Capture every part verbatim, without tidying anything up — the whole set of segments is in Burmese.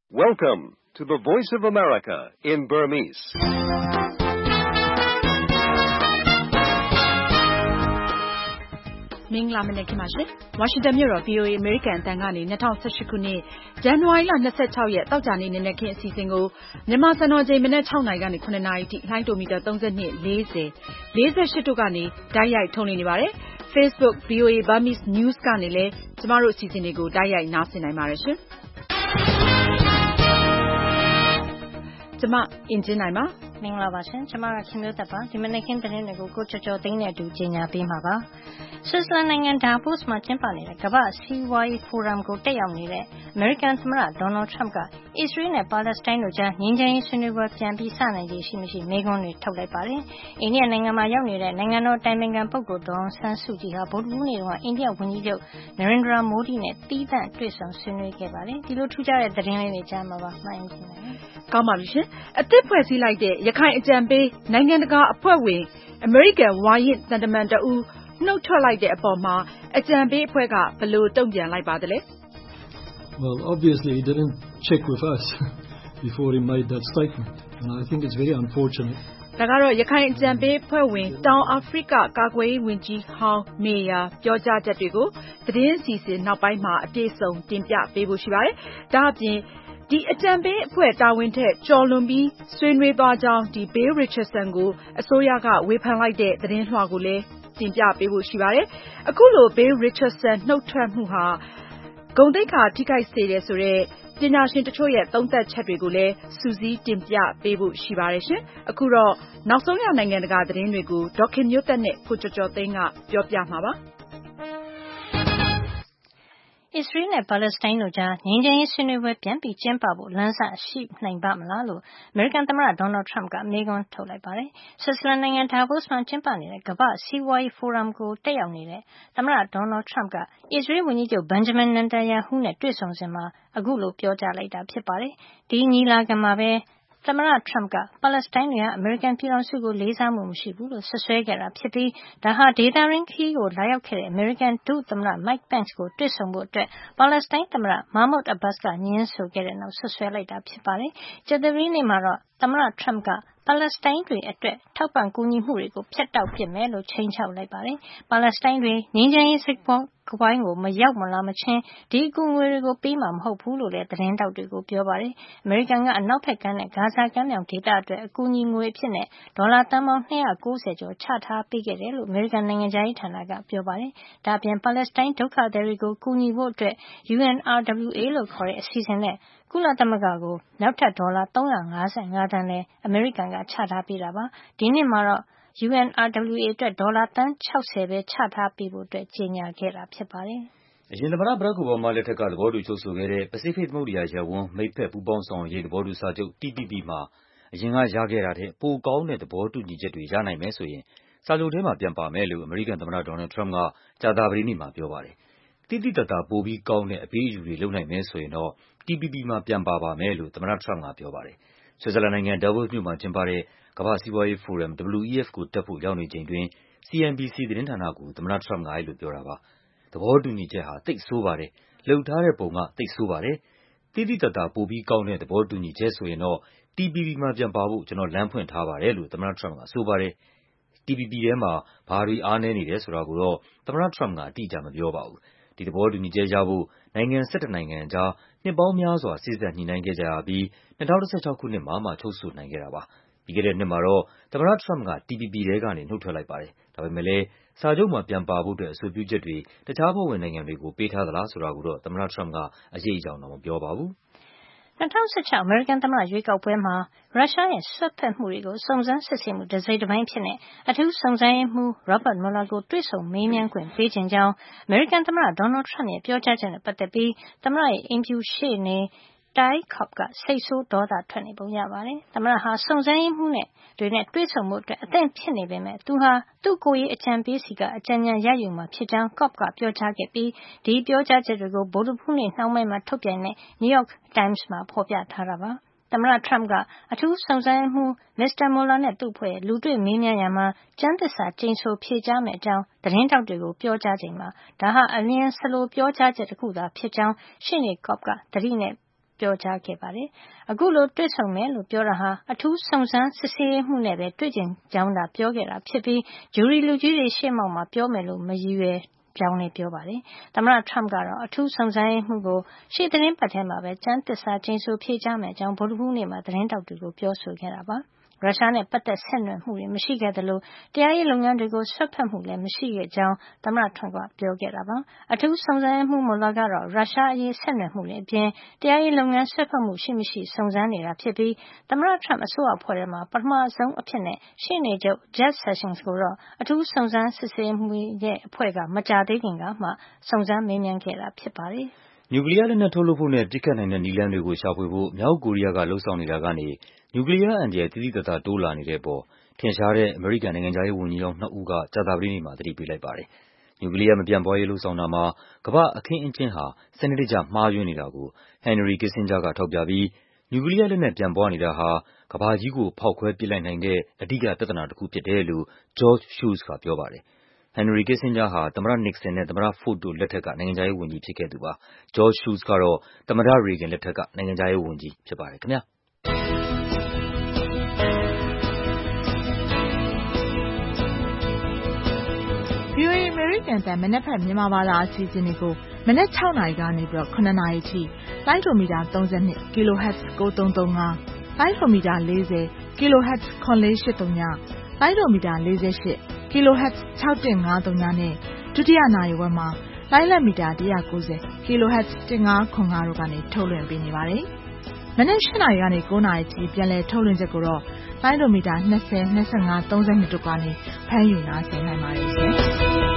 Welcome to the Voice of America in Burmese. ။မင်္ဂလာမနက်ခင်းပါရှင်။ ဝါရှင်တန်မြို့တော် ဗွီအိုအေ အမေရိကန်အသံကနေ၂၀၁၈ခုနှစ်ဇန်နဝါရီလ၂၆ရက်သောကြာနေ့နံနက်ခင်းအစီအစဉ်ကိုမြန်မာစံတော်ချိန်မနက်၆နာရီကနေ၇နာရီထိလှိုင်းတိုမီတာ၃၂ ၄၀ ၄၈တို့ကနေတိုက်ရိုက်ထုတ်လွှင့်နေပါတယ်။ Facebook ဗွီအိုအေ Burmese News ကနေလည်းကျမတို့အစီအစဉ်တွေကိုတိုက်ရိုက်နားဆင်နိုင်ပါတယ်ရှင်။ကျမအင်ဂျင်နိုင်ပါ။မင်္ဂလာပါရှင်။ကျမကခင်မျိုးသက်ပါ။ဒီမနက်ခင်းသတင်းတွေကိုကိုကျော်ကျော်သိန်းနဲ့အတူကြီးညာပေးမှာပါ။ဆွစ်ဇာလန်နိုင်ငံဒါဗို့စ်မှာကျင်းပနေတဲ့ကမ္ဘာ့စီးပွားရေးဖိုရမ်ကိုတက်ရောက်နေတဲ့အမေရိကန်သမ္မတဒေါ်နယ်ထရမ့်ကအစ္စရေးနဲ့ပါလက်စတိုင်းတို့ကြားငြိမ်းချမ်းရေးဆွေးနွေးပွဲပြန်ပြီးစနိုင်ခြေရှိမရှိမေးခွန်းတွေထုတ်လိုက်ပါတယ်။အိန္ဒိယနိုင်ငံမှာရောက်နေတဲ့နိုင်ငံတော်တိုင်ပင်ခံပုဂ္ဂိုလ်ဒေါ်အောင်ဆန်းစုကြည်ဟာဗုဒ္ဓဟူးနေ့ကအိန္ဒိယဝန်ကြီးချုပ်နရိန္ဒရာမိုဒီနဲ့သီးသန့်တွေ့ဆုံဆွေးနွေးခဲ့ပါတယ်။ဒီလိုထူးခြားတဲ့သတင်းလေးတွေကြားမှာပါမှန်ရင်ရှင်။ကောင်းပါပြီရှင်။အသစ်ဖွဲ့စည်းလိုက်တဲ့ရခိုင်အကြံပေးနိုင်ငံတကာအဖွဲ့ဝင်အမေရိကန်ဝါရင့်သံတမန်တဦးနှုတ်ထွက်လိုက်တဲ့အပေါ်မှာအကြံပေးအဖွဲ့ကဘယ်လိုတုံ့ပြန်လိုက်ပါသလဲ Well, obviously he didn't check with us before he made that statement, and I think it's very unfortunate. ဒါကတော့ရခိုင်အကြံပေးအဖွဲ့ဝင်တောင်အာဖရိကကာကွယ်ရေးဝန်ကြီးဟောင်းမေယာပြောကြားချက်တွေကိုသတင်းအစီအစဉ်နောက်ပိုင်းမှာအပြည့်စုံတင်ပြပေးဖို့ရှိပါတယ်။ဒါအပြင်ဒီအကြံပေးအဖွဲ့တာဝန်ထက်ကျော်လွန်ပြီးဆွေးနွေးသွားကြောင်းဒီ Bill Richardson ကိုအစိုးရကဝေဖန်လိုက်တဲ့သတင်းလွှာကိုလည်းတင်ပြပေးဖို့ရှိပါတယ်။အခုလို Bill Richardson နှုတ်ထွက်မှုဟာဂုဏ်သိက္ခာထိခိုက်စေတယ်ဆိုတဲ့ပညာရှင်တချို့ရဲ့သုံးသပ်ချက်တွေကိုလည်းစူးစီးတင်ပြပေးဖို့ရှိပါတယ်ရှင်။အခုတော့နောက်ဆုံးရနိုင်ငံတကာသတင်းတွေကိုဒေါက်ခင်မျိုးသက်နဲ့ကိုကျော်ကျော်သိန်းကပြောပြမှာပါ။အစ္စရေးနဲ့ပါလက်စတိုင်းတို့ကြားငြိမ်းချမ်းရေးဆွေးနွေးပွဲပြန်ပြီးကျင်းပဖို့လမ်းစရှိနိုင်ပါ့မလားလို့အမေရိကန်သမ္မတဒေါ်နယ်ထရမ့်ကမေးခွန်းထုတ်လိုက်ပါတယ်။ဆွစ်ဇာလန်နိုင်ငံဒါဗို့စ်မှာကျင်းပနေတဲ့ကမ္ဘာ့စီးပွားရေးဖိုရမ်ကိုတက်ရောက်နေတဲ့သမ္မတဒေါ်နယ်ထရမ့်ကအစ္စရေးဝန်ကြီးချုပ်ဘန်ဂျမင်နန်တန်ယာဟူးနဲ့တွေ့ဆုံစဉ်မှာအခုလိုပြောကြားလိုက်တာဖြစ်ပါတယ်။ဒီညီလာခံမှာပဲသမ္မတထရမ့်ကပါလက်စတိုင်းတွေဟာအမေရိကန်ပြည်ထောင်စုကိုလေးစားမှုမရှိဘူးလို့ဆွဆွဲခဲ့တာဖြစ်ပြီးဒါဟာဒေသရင်းခရီးကိုလာရောက်ခဲ့တဲ့အမေရိကန်ဒုသမ္မတ Mike Pence ကိုတွေ့ဆုံဖို့အတွက်ပါလက်စတိုင်းသမ္မတ Mahmoud Abbas ကညှင်းဆိုခဲ့တဲ့နောက်ဆွဆွဲလိုက်တာဖြစ်ပါတယ်။ကြာသပတေးနေ့မှာတော့သမ္မတထရမ့်ကပါလက်စတိုင်းတွေအတွက်ထောက်ပံ့ကူညီမှုတွေကိုဖျက်တောက်ပစ်မယ်လို့ခြိမ်းခြောက်လိုက်ပါတယ်။ပါလက်စတိုင်းတွေငြိမ်းချမ်းရေးစစ်ပွဲကပိုင်းကိုမရောက်မလာမချင်းဒီအကူငွေတွေကိုပေးမှာမဟုတ်ဘူးလို့လည်းသတင်းတောက်တွေကိုပြောပါတယ်။အမေရိကန်ကအနောက်ဘက်ကမ်းနဲ့ဂါဇာကမ်းမြောင်ဒေသအတွက်အကူအညီငွေအဖြစ်နဲ့ဒေါ်လာသန်းပေါင်း၂၉၀ကျော်ချထားပေးခဲ့တယ်လို့အမေရိကန်နိုင်ငံခြားရေးဌာနကပြောပါတယ်။ဒါ့အပြင်ပါလက်စတိုင်းဒုက္ခသည်တွေကိုကူညီဖို့အတွက် U N R W A လို့ခေါ်တဲ့အစီအစဉ်နဲ့ကုလသမဂ္ဂကိုနောက်ထပ်ဒေါ်လာ၃၅၅သန်းနဲ့အမေရိကန်ကချထားပေးတာပါ။ဒီနှစ်မှာတော့U N R W A အတွက်ဒေါ်လာသန်း၆၀ပဲချထားပေးဖို့အတွက်ကြေညာခဲ့တာဖြစ်ပါတယ်။အရင်သမ္မတဘရက်အိုဘားမားလက်ထက်ကသဘောတူချုပ်ဆိုခဲ့တဲ့ပစိဖိတ်သမုဒ္ဒရာရပ်ဝန်းမိတ်ဖက်ပူးပေါင်းဆောင်ရွက်ရေးသဘောတူစာချုပ် T P P မှာအရင်ကရခဲ့တာထက်ပိုကောင်းတဲ့သဘောတူညီချက်တွေရနိုင်မယ်ဆိုရင်စာချုပ်ထဲမှာပြန်ပါမယ်လို့အမေရိကန်သမ္မတဒေါ်နယ်ထရမ့်ကကြာသပတေးနေ့မှာပြောပါတယ်။တိတိတတ်တာပိုပြီးကောင်းတဲ့အပေးအယူတွေလုပ်နိုင်မယ်ဆိုရင်တော့ T P P မှာပြန်ပါပါမယ်လို့သမ္မတထရမ့်ကပြောပါတယ်။ဆွစ်ဇာလန်နိုင်ငံဒါဗို့စ်မြို့မှာကျင်းပတဲ့ကမ္ဘာ့စီးပွားရေးဖိုရမ် W E F ကိုတက်ဖို့ရောက်နေချိန်တွင် C N B C သတင်းဌာနကိုသမ္မတထရမ့်ကအဲဒီလိုပြောတာပါ။သဘောတူညီချက်ဟာသိပ်ဆိုးပါတယ်။လုပ်ထားတဲ့ပုံကသိပ်ဆိုးပါတယ်။တိတိတတ်တာပိုပြီးကောင်းတဲ့သဘောတူညီချက်ဆိုရင်တော့ T P P မှာပြန်ပါဖို့ကျနော်လမ်းဖွင့်ထားပါတယ်လို့သမ္မတထရမ့်ကဆိုပါတယ်။ T P P ထဲမှာဘာတွေအားနည်းနေတယ်ဆိုတာကိုတော့သမ္မတထရမ့်ကအတိအကျမပြောပါဘူး။ဒီသဘောတူညီချက်ရဖို့နိုင်ငံ၁၁နိုင်ငံအကြားနှစ်ပေါင်းများစွာစေ့စပ်ညှိနှိုင်းခဲ့ကြရပြီး၂၀၁၆ခုနှစ်မှာမှချုပ်ဆိုနိုင်ခဲ့တာပါ။ပြီးခဲ့တဲ့နှစ်မှာတော့သမ္မတထရမ့်က T P P ထဲကနေနှုတ်ထွက်လိုက်ပါတယ်။ဒါပေမဲ့လည်းစာချုပ်မှာပြန်ပါဖို့အတွက်အဆိုပြုချက်တွေတခြားအဖွဲ့ဝင်နိုင်ငံတွေကိုပေးထားသလားဆိုတာကိုတော့သမ္မတထရမ့်ကအရိပ်အယောင်တော့မပြောပါဘူး။၂၀၁၆အမေရိကန်သမ္မတရွေးကောက်ပွဲမှာရုရှားရဲ့စွက်ဖက်မှုတွေကိုစုံစမ်းစစ်ဆေးမှုတစိတ်တပိုင်းဖြစ်တဲ့အထူးစုံစမ်းရေးမှူး Robert Mueller ကိုတွေ့ဆုံမေးမြန်းခွင့်ပေးချင်ကြောင်းအမေရိကန်သမ္မတဒေါ်နယ်ထရမ့်ရဲ့ပြောကြားချက်နဲ့ပတ်သက်ပြီးသမ္မတရဲ့အိမ်ဖြူရှေ့နေ Ty Cobb ကစိတ်ဆိုးဒေါသထွက်နေပုံရပါတယ်။သမ္မတဟာစုံစမ်းရေးမှူးနဲ့တွေနဲ့တွေ့ဆုံမှုအတွက်အသင့်ဖြစ်နေပေမဲ့သူဟာသူ့ကိုယ်ရေးအကြံပေးစီကအကြံဉာဏ်ရယူမှာဖြစ်ကြောင်း Cobb ကပြောကြားခဲ့ပြီးဒီပြောကြားချက်တွေကိုဗုဒ္ဓဟူးနေ့နှောင်းပိုင်းမှာထုတ်ပြန်တဲ့ New York Times မှာဖော်ပြထားတာပါ။သမ္မတထရမ့်ကအထူးစုံစမ်းရေးမှူး မစ္စတာ Mueller နဲ့သူ့အဖွဲ့လူတွေ့မေးမြန်းရာမှာကျမ်းသစ္စာကျိန်ဆိုဖြေကြားမယ့်အကြောင်းသတင်းထောက်တွေကိုပြောကြားချိန်မှာဒါဟာအလျင်စလိုပြောကြားချက်တခုသာဖြစ်ကြောင်းရှေ့နေ Cobb ကသတိနဲ့ပြောကြားခဲ့ပါတယ်။အခုလိုတွေ့ဆုံမယ်လို့ပြောတာဟာအထူးစုံစမ်းစစ်ဆေးမှုနဲ့ပဲတွေ့ကြင်ကြောင်းသာပြောခဲ့တာဖြစ်ပြီးဂျူရီလူကြီးတွေရှေ့မှောက်မှာပြောမယ်လို့မရည်ရွယ်ကြောင်းလည်းပြောပါတယ်။သမ္မတ Trump ကတော့အထူးစုံစမ်းရေးမှုကိုရှေ့သတင်းပတ်ထဲမှာပဲကျမ်းသစ္စာကျိန်ဆိုဖြေကြားမယ်အကြောင်းဗုဒ္ဓဟူးနေ့မှာသတင်းတောက်တွေကိုပြောဆိုခဲ့တာပါ။ရုရှားနဲ့ပတ်သက်ဆက်နွယ်မှုတွေမရှိခဲ့သလိုတရားရေးလုပ်ငန်းတွေကိုဆွတ်ဖက်မှုလည်းမရှိခဲ့ကြောင်းသမ္မတ Trump ကပြောခဲ့တာပါ။အထူးစုံစမ်းရေးမှု Mueller ကတော့ရုရှားအရေးဆက်နွယ်မှုတွေအပြင်တရားရေးလုပ်ငန်းဆွတ်ဖက်မှုရှိမရှိစုံစမ်းနေတာဖြစ်ပြီးသမ္မတ Trump အစိုးရအဖွဲ့ထဲမှာပထမဆုံးအဖြစ်နဲ့ရှေ့နေချုပ် Jeff Sessions ကိုတော့အထူးစုံစမ်းစစ်ဆေးမှုရဲ့အဖွဲ့ကမကြာသေးခင်ကမှစုံစမ်းမေးမြန်းခဲ့တာဖြစ်ပါတယ်။နျူကလီးယားလက်နက်ထုတ်လုပ်ဖို့နဲ့ပစ်ခတ်နိုင်တဲ့နည်းလမ်းတွေကိုရှာဖွေဖို့မြောက်ကိုရီးယားကလှုံ့ဆော်နေတာကနေနျူကလီးယားအန္တရာယ်သိသိသာသာတိုးလာနေတဲ့အပေါ်ထင်ရှားတဲ့အမေရိကန်နိုင်ငံခြားရေးဝန်ကြီးဟောင်းနှစ်ဦးကကြာသပတေးနေ့မှာသတိပေးလိုက်ပါတယ်။နျူကလီးယားမပြန့်ပွားရေးလှုံ့ဆော်တာမှာကမ္ဘာ့အခင်းအကျင်းဟာစနစ်တကျမှားယွင်းနေတာကို Henry Kissinger ကထောက်ပြပြီးနျူကလီးယားလက်နက်ပြန့်ပွားနေတာဟာကမ္ဘာကြီးကိုဖောက်ခွဲပစ်လိုက်နိုင်တဲ့အဓိကပြဿနာတစ်ခုဖြစ်တယ်လို့ George Shultz ကပြောပါတယ်။ Henry Kissinger ဟာသမ္မတ Nixon နဲ့သမ္မတ Ford တို့လက်ထက်ကနိုင်ငံခြားရေးဝန်ကြီးဖြစ်ခဲ့သူပါ။ George Shultz ကတော့သမ္မတ Reagan လက်ထက်ကနိုင်ငံခြားရေးဝန်ကြီးဖြစ်ပါတယ်ခင်ဗျာ။ဗွီအိုအေ American တန်မနက်ဖြန်မြန်မာဘာသာအစီအစဉ်တွေကိုမနက်၆နာရီကနေပြီးတော့ခုနှစ်နာရီထိလိုင်းဒိုမီတာသုံး၂ kilohertz ကိုသုံးသုံး၅လိုင်းဒိုမီတာ၄၀ kilohertz ခွန်လေးရှစ်သုံးညလိုင်းဒိုမီတာ၄၈ kilohertz ၆၁၅သုံးညနဲ့ဒုတိယနာရီဝက်မှာလိုင်းလက်မီတာ၁၉၀ kilohertz ၁၅ခွန်၅တို့ကနေထုတ်လွှင့်ပေးနေပါတယ်။မနက်၈နာရီကနေ၉နာရီထိပြန်လည်ထုတ်လွှင့်ချက်ကိုတော့လိုင်းဒိုမီတာ၂၀ ၂၅ ၃၂တို့ကနေဖမ်းယူနားဆင်နိုင်ပါတယ်ရှင်။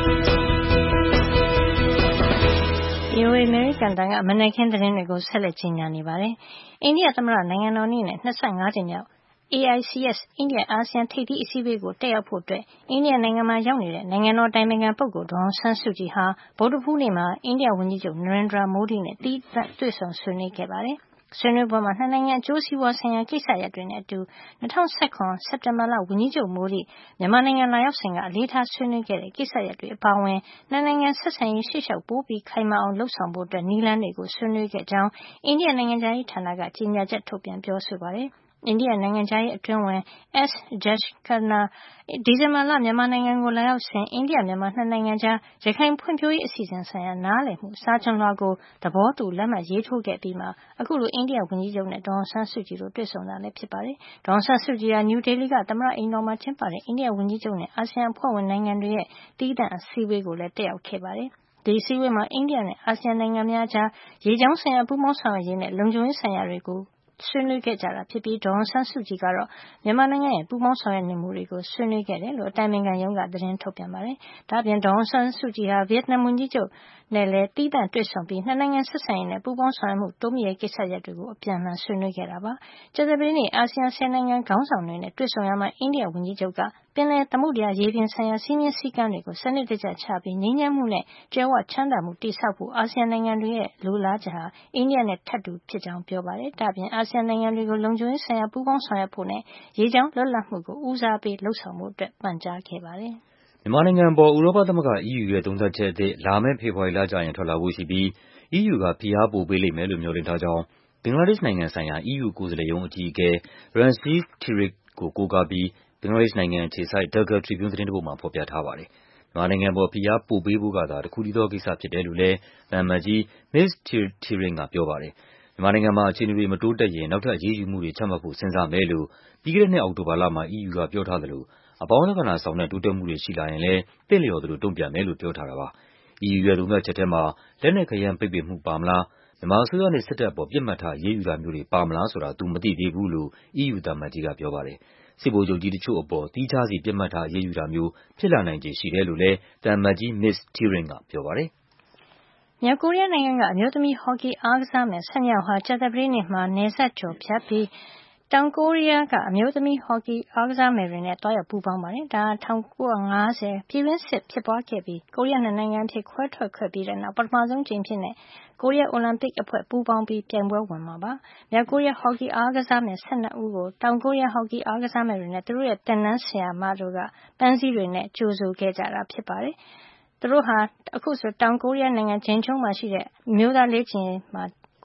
ဗွီအိုအေ American တန်ကမနက်ခင်းသတင်းတွေကိုဆက်လက်ကြီးညာနေပါတယ်။အိန္ဒိယသမ္မတနိုင်ငံတော်နေ့နဲ့၂၅ကြိမ်မြောက် A I C S အိန္ဒိယအာဆီယံထိပ်သီးအစည်းအဝေးကိုတက်ရောက်ဖို့အတွက်အိန္ဒိယနိုင်ငံမှာရောက်နေတဲ့နိုင်ငံတော်အတိုင်ပင်ခံပုဂ္ဂိုလ်ဒေါ်အောင်ဆန်းစုကြည်ဟာဗုဒ္ဓဟူးနေ့မှာအိန္ဒိယဝန်ကြီးချုပ် Narendra Modi နဲ့သီးသန့်တွေ့ဆုံဆွေးနွေးခဲ့ပါတယ်။ဆွေးနွေးပွဲမှာနှစ်နိုင်ငံအကျိုးစီးပွားဆိုင်ရာကိစ္စရပ်တွေနဲ့အတူ၂၀၁၇စက်တင်ဘာလဝန်ကြီးချုပ် Modi မြန်မာနိုင်ငံလာရောက်စဉ်ကအလေးထားဆွေးနွေးခဲ့တဲ့ကိစ္စရပ်တွေအပါအဝင်နှစ်နိုင်ငံဆက်ဆံရေးရှေ့လျှောက်ပိုပြီးခိုင်မာအောင်လုပ်ဆောင်ဖို့အတွက်နည်းလမ်းတွေကိုဆွေးနွေးခဲ့ကြောင်းအိန္ဒိယနိုင်ငံခြားရေးဌာနကကြေညာချက်ထုတ်ပြန်ပြောဆိုပါတယ်။အိန္ဒိယနိုင်ငံခြားရေးအတွင်းဝန် S. Jaishankar ဒီဇင်ဘာလမြန်မာနိုင်ငံကိုလာရောက်စဉ်အိန္ဒိယမြန်မာနှစ်နိုင်ငံကြားရခိုင်ဖွံ့ဖြိုးရေးအစီအစဉ်ဆိုင်ရာနားလည်မှုစာချွန်လွှာကိုသဘောတူလက်မှတ်ရေးထိုးခဲ့ပြီးမှအခုလိုအိန္ဒိယဝန်ကြီးချုပ်နဲ့ဒေါ်အောင်ဆန်းစုကြည်တို့တွေ့ဆုံတာလည်းဖြစ်ပါတယ်။ဒေါ်အောင်ဆန်းစုကြည်ဟာနယူးဒေလီကသမ္မတအိမ်တော်မှာကျင်းပတဲ့အိန္ဒိယဝန်ကြီးချုပ်နဲ့အာဆီယံအဖွဲ့ဝင်နိုင်ငံတွေရဲ့သီးသန့်အစည်းအဝေးကိုလည်းတက်ရောက်ခဲ့ပါတယ်။ဒီအစည်းအဝေးမှာအိန္ဒိယနဲ့အာဆီယံနိုင်ငံများကြားရေကြောင်းဆိုင်ရာပူးပေါင်းဆောင်ရွက်ရေးနဲ့လုံခြုံရေးဆိုင်ရာတွေကိုဆွေးနွေးခဲ့ကြတာဖြစ်ပြီးဒေါ်အောင်ဆန်းစုကြည်ကတော့မြန်မာနိုင်ငံရဲ့ပူးပေါင်းဆောင်ရွက်နေမှုတွေကိုဆွေးနွေးခဲ့တယ်လို့အတိုင်ပင်ခံရုံးကသတင်းထုတ်ပြန်ပါတယ်။ဒါ့အပြင်ဒေါ်အောင်ဆန်းစုကြည်ဟာဗီယက်နမ်ဝန်ကြီးချုပ်နဲ့လည်းသီးသန့်တွေ့ဆုံပြီးနှစ်နိုင်ငံဆက်ဆံရေးနဲ့ပူးပေါင်းဆောင်ရွက်မှုတိုးမြှင့်ရေးကိစ္စရပ်တွေကိုအပြန်အလှန်ဆွေးနွေးခဲ့တာပါ။ကြာသပတေးနေ့အာဆီယံဆယ်နိုင်ငံခေါင်းဆောင်တွေနဲ့တွေ့ဆုံရမှာအိန္ဒိယဝန်ကြီးချုပ်ကပင်လယ်သမုဒ္ဒရာရေပြင်ဆိုင်ရာစည်းမျဉ်းစည်းကမ်းတွေကိုစနစ်တကျချပြီးငြိမ်းချမ်းမှုနဲ့ကြွယ်ဝချမ်းသာမှုတည်ဆောက်ဖို့အာဆီယံနိုင်ငံတွေရဲ့လိုလားချက်ဟာအိန္ဒိယနဲ့ထပ်တူဖြစ်ကြောင်းပြောပါတယ်။ဒါ့အပြင်အာဆီယံနိုင်ငံတွေကိုလုံခြုံရေးဆိုင်ရာပူးပေါင်းဆောင်ရွက်ဖို့နဲ့ရေကြောင်းလွတ်လပ်မှုကိုဦးစားပေးလုပ်ဆောင်ဖို့အတွက်ပန်ကြားခဲ့ပါတယ်။မြန်မာနိုင်ငံအပေါ်ဥရောပသမဂ္ဂ E U ရဲ့သုံးသပ်ချက်အသစ်လာမယ့်ဖေဖော်ဝါရီလကျရင်ထွက်လာဖို့ရှိပြီး E U ကဖိအားပိုပေးလိမ့်မယ်လို့မျှော်လင့်ထားကြောင်းဘင်္ဂလားဒေ့ရှ်နိုင်ငံဆိုင်ရာ E U ကိုယ်စားလှယ်ရုံးအကြီးအကဲ Ranjit Trick ကိုကိုးကားပြီးဘင်္ဂလားဒေ့ရှ်နိုင်ငံအခြေစိုက် Dhaka Tribune သတင်းတပုဒ်မှာဖော်ပြထားပါတယ်။မြန်မာနိုင်ငံအပေါ်ဖိအားပိုပေးဖို့ကသာတခုတည်းသောကိစ္စဖြစ်တယ်လို့လည်းသံအမတ်ကြီး မစ္စ Trick ကပြောပါတယ်။မြန်မာနိုင်ငံမှာအခြေအနေတွေမတိုးတက်ရင်နောက်ထပ်အရေးယူမှုတွေချမှတ်ဖို့စဉ်းစားမယ်လို့ပြီးခဲ့တဲ့နှစ်အောက်တိုဘာလမှာ E U ကပြောထားသလိုအပေါင်းလက္ခဏာဆောင်တဲ့တိုးတက်မှုတွေရှိလာရင်လည်းသင့်လျော်သလိုတုံ့ပြန်မယ်လို့ပြောထားတာပါ။ E U ရဲ့သုံးသပ်ချက်ထဲမှာလက်နက်ခဲယမ်းပိတ်ပင်မှုပါမလား၊မြန်မာအစိုးရနဲ့စစ်တပ်အပေါ်ပစ်မှတ်ထားအရေးယူတာမျိုးတွေပါမလားဆိုတာသူမသိသေးဘူးလို့ E U သံအမတ်ကြီးကပြောပါတယ်။စစ်ဗိုလ်ချုပ်ကြီးတချို့အပေါ်သီးခြားစီပစ်မှတ်ထားအရေးယူတာမျိုးဖြစ်လာနိုင်ခြေရှိတယ်လို့လည်းသံအမတ်ကြီး မစ္စ Trick ကပြောပါတယ်။မြောက်ကိုရီးယားနိုင်ငံကအမျိုးသမီးဟော်ကီအားကစားမယ်၁၂ယောက်ဟာကြာသပတေးနေ့မှာနယ်စပ်ကျော်ဖြတ်ပြီးတောင်ကိုရီးယားကအမျိုးသမီးဟော်ကီအားကစားမယ်တွေနဲ့တွားရောက်ပူးပေါင်းပါတယ်။ဒါဟာ၁၉၅၀ပြည်တွင်းစစ်ဖြစ်ပွားခဲ့ပြီးကိုရီးယားနှစ်နိုင်ငံအဖြစ်ခွဲထွက်ခဲ့ပြီးတဲ့နောက်ပထမဆုံးကြိမ်ဖြစ်တဲ့ကိုရီးယားအိုလံပစ်အဖွဲ့ပူးပေါင်းပြီးပြိုင်ပွဲဝင်မှာပါ။မြောက်ကိုရီးယားဟော်ကီအားကစားမယ်၁၂ဦးကိုတောင်ကိုရီးယားဟော်ကီအားကစားမယ်တွေနဲ့သူတို့ရဲ့သင်တန်းဆရာမတို့ကပန်းစည်းတွေနဲ့ကြိုဆိုခဲ့ကြတာဖြစ်ပါတယ်။သူတို့ဟာအခုဆိုတောင်ကိုရီးယားနိုင်ငံဂျင်ချုံးမှာရှိတဲ့အမျိုးသားလေ့ကျင့်ရေးမှာကို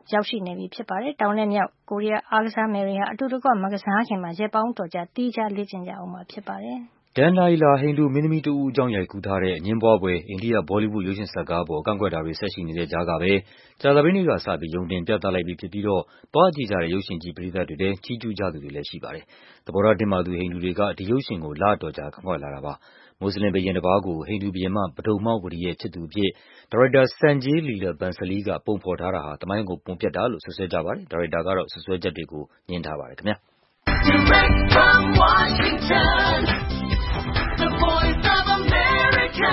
ရောက်ရှိနေပြီဖြစ်ပါတယ်။တောင်နဲ့မြောက်ကိုရီးယားအားကစားမယ်တွေဟာအတူတကွမကစားခင်မှာရက်ပေါင်းတော်ကြာတီးခြားလေ့ကျင့်ကြအောင်မှာဖြစ်ပါတယ်။ဒန်လာရီလာဟိန္ဒူမင်းသမီးတဦးအကြောင်းရိုက်ကူးထားတဲ့အငြင်းပွားပွဲအိန္ဒိယဘောလီဝုဒ်ရုပ်ရှင်ဇာတ်ကားပေါ်ကန့်ကွက်တာတွေဆက်ရှိနေတဲ့ကြားကပဲကြာသပတေးနေ့ကစပြီးရုံတင်ပြသလိုက်ပြီဖြစ်ပြီးတော့သွားကြည့်ကြတဲ့ရုပ်ရှင်ကြည့်ပရိသတ်တွေလည်းချီးကျူးကြသူတွေလည်းရှိပါတယ်။သဘောထားတင်းမာသူဟိန္ဒူတွေကဒီရုပ်ရှင်ကိုလအတော်ကြာကန့်ကွက်လာတာပါ။မွတ်စလင်ဘုရင်တစ်ပါးကိုဟိန္ဒူဘုရင်မပဒုမ္မဝတီရဲ့ချစ်သူအဖြစ်ဒါရိုက်တာဆန်ဂျေးလီလာဘန်ဆလီကပုံဖော်ထားတာဟာသမိုင်းကိုပုံပြတ်တာလို့ဆွဆွဲကြပါတယ်။ဒါရိုက်တာကတော့ဆွဆွဲချက်တွေကိုငြင်းထားပါတယ်ခင်ဗျာ။ Direct from Washington, the voice of America,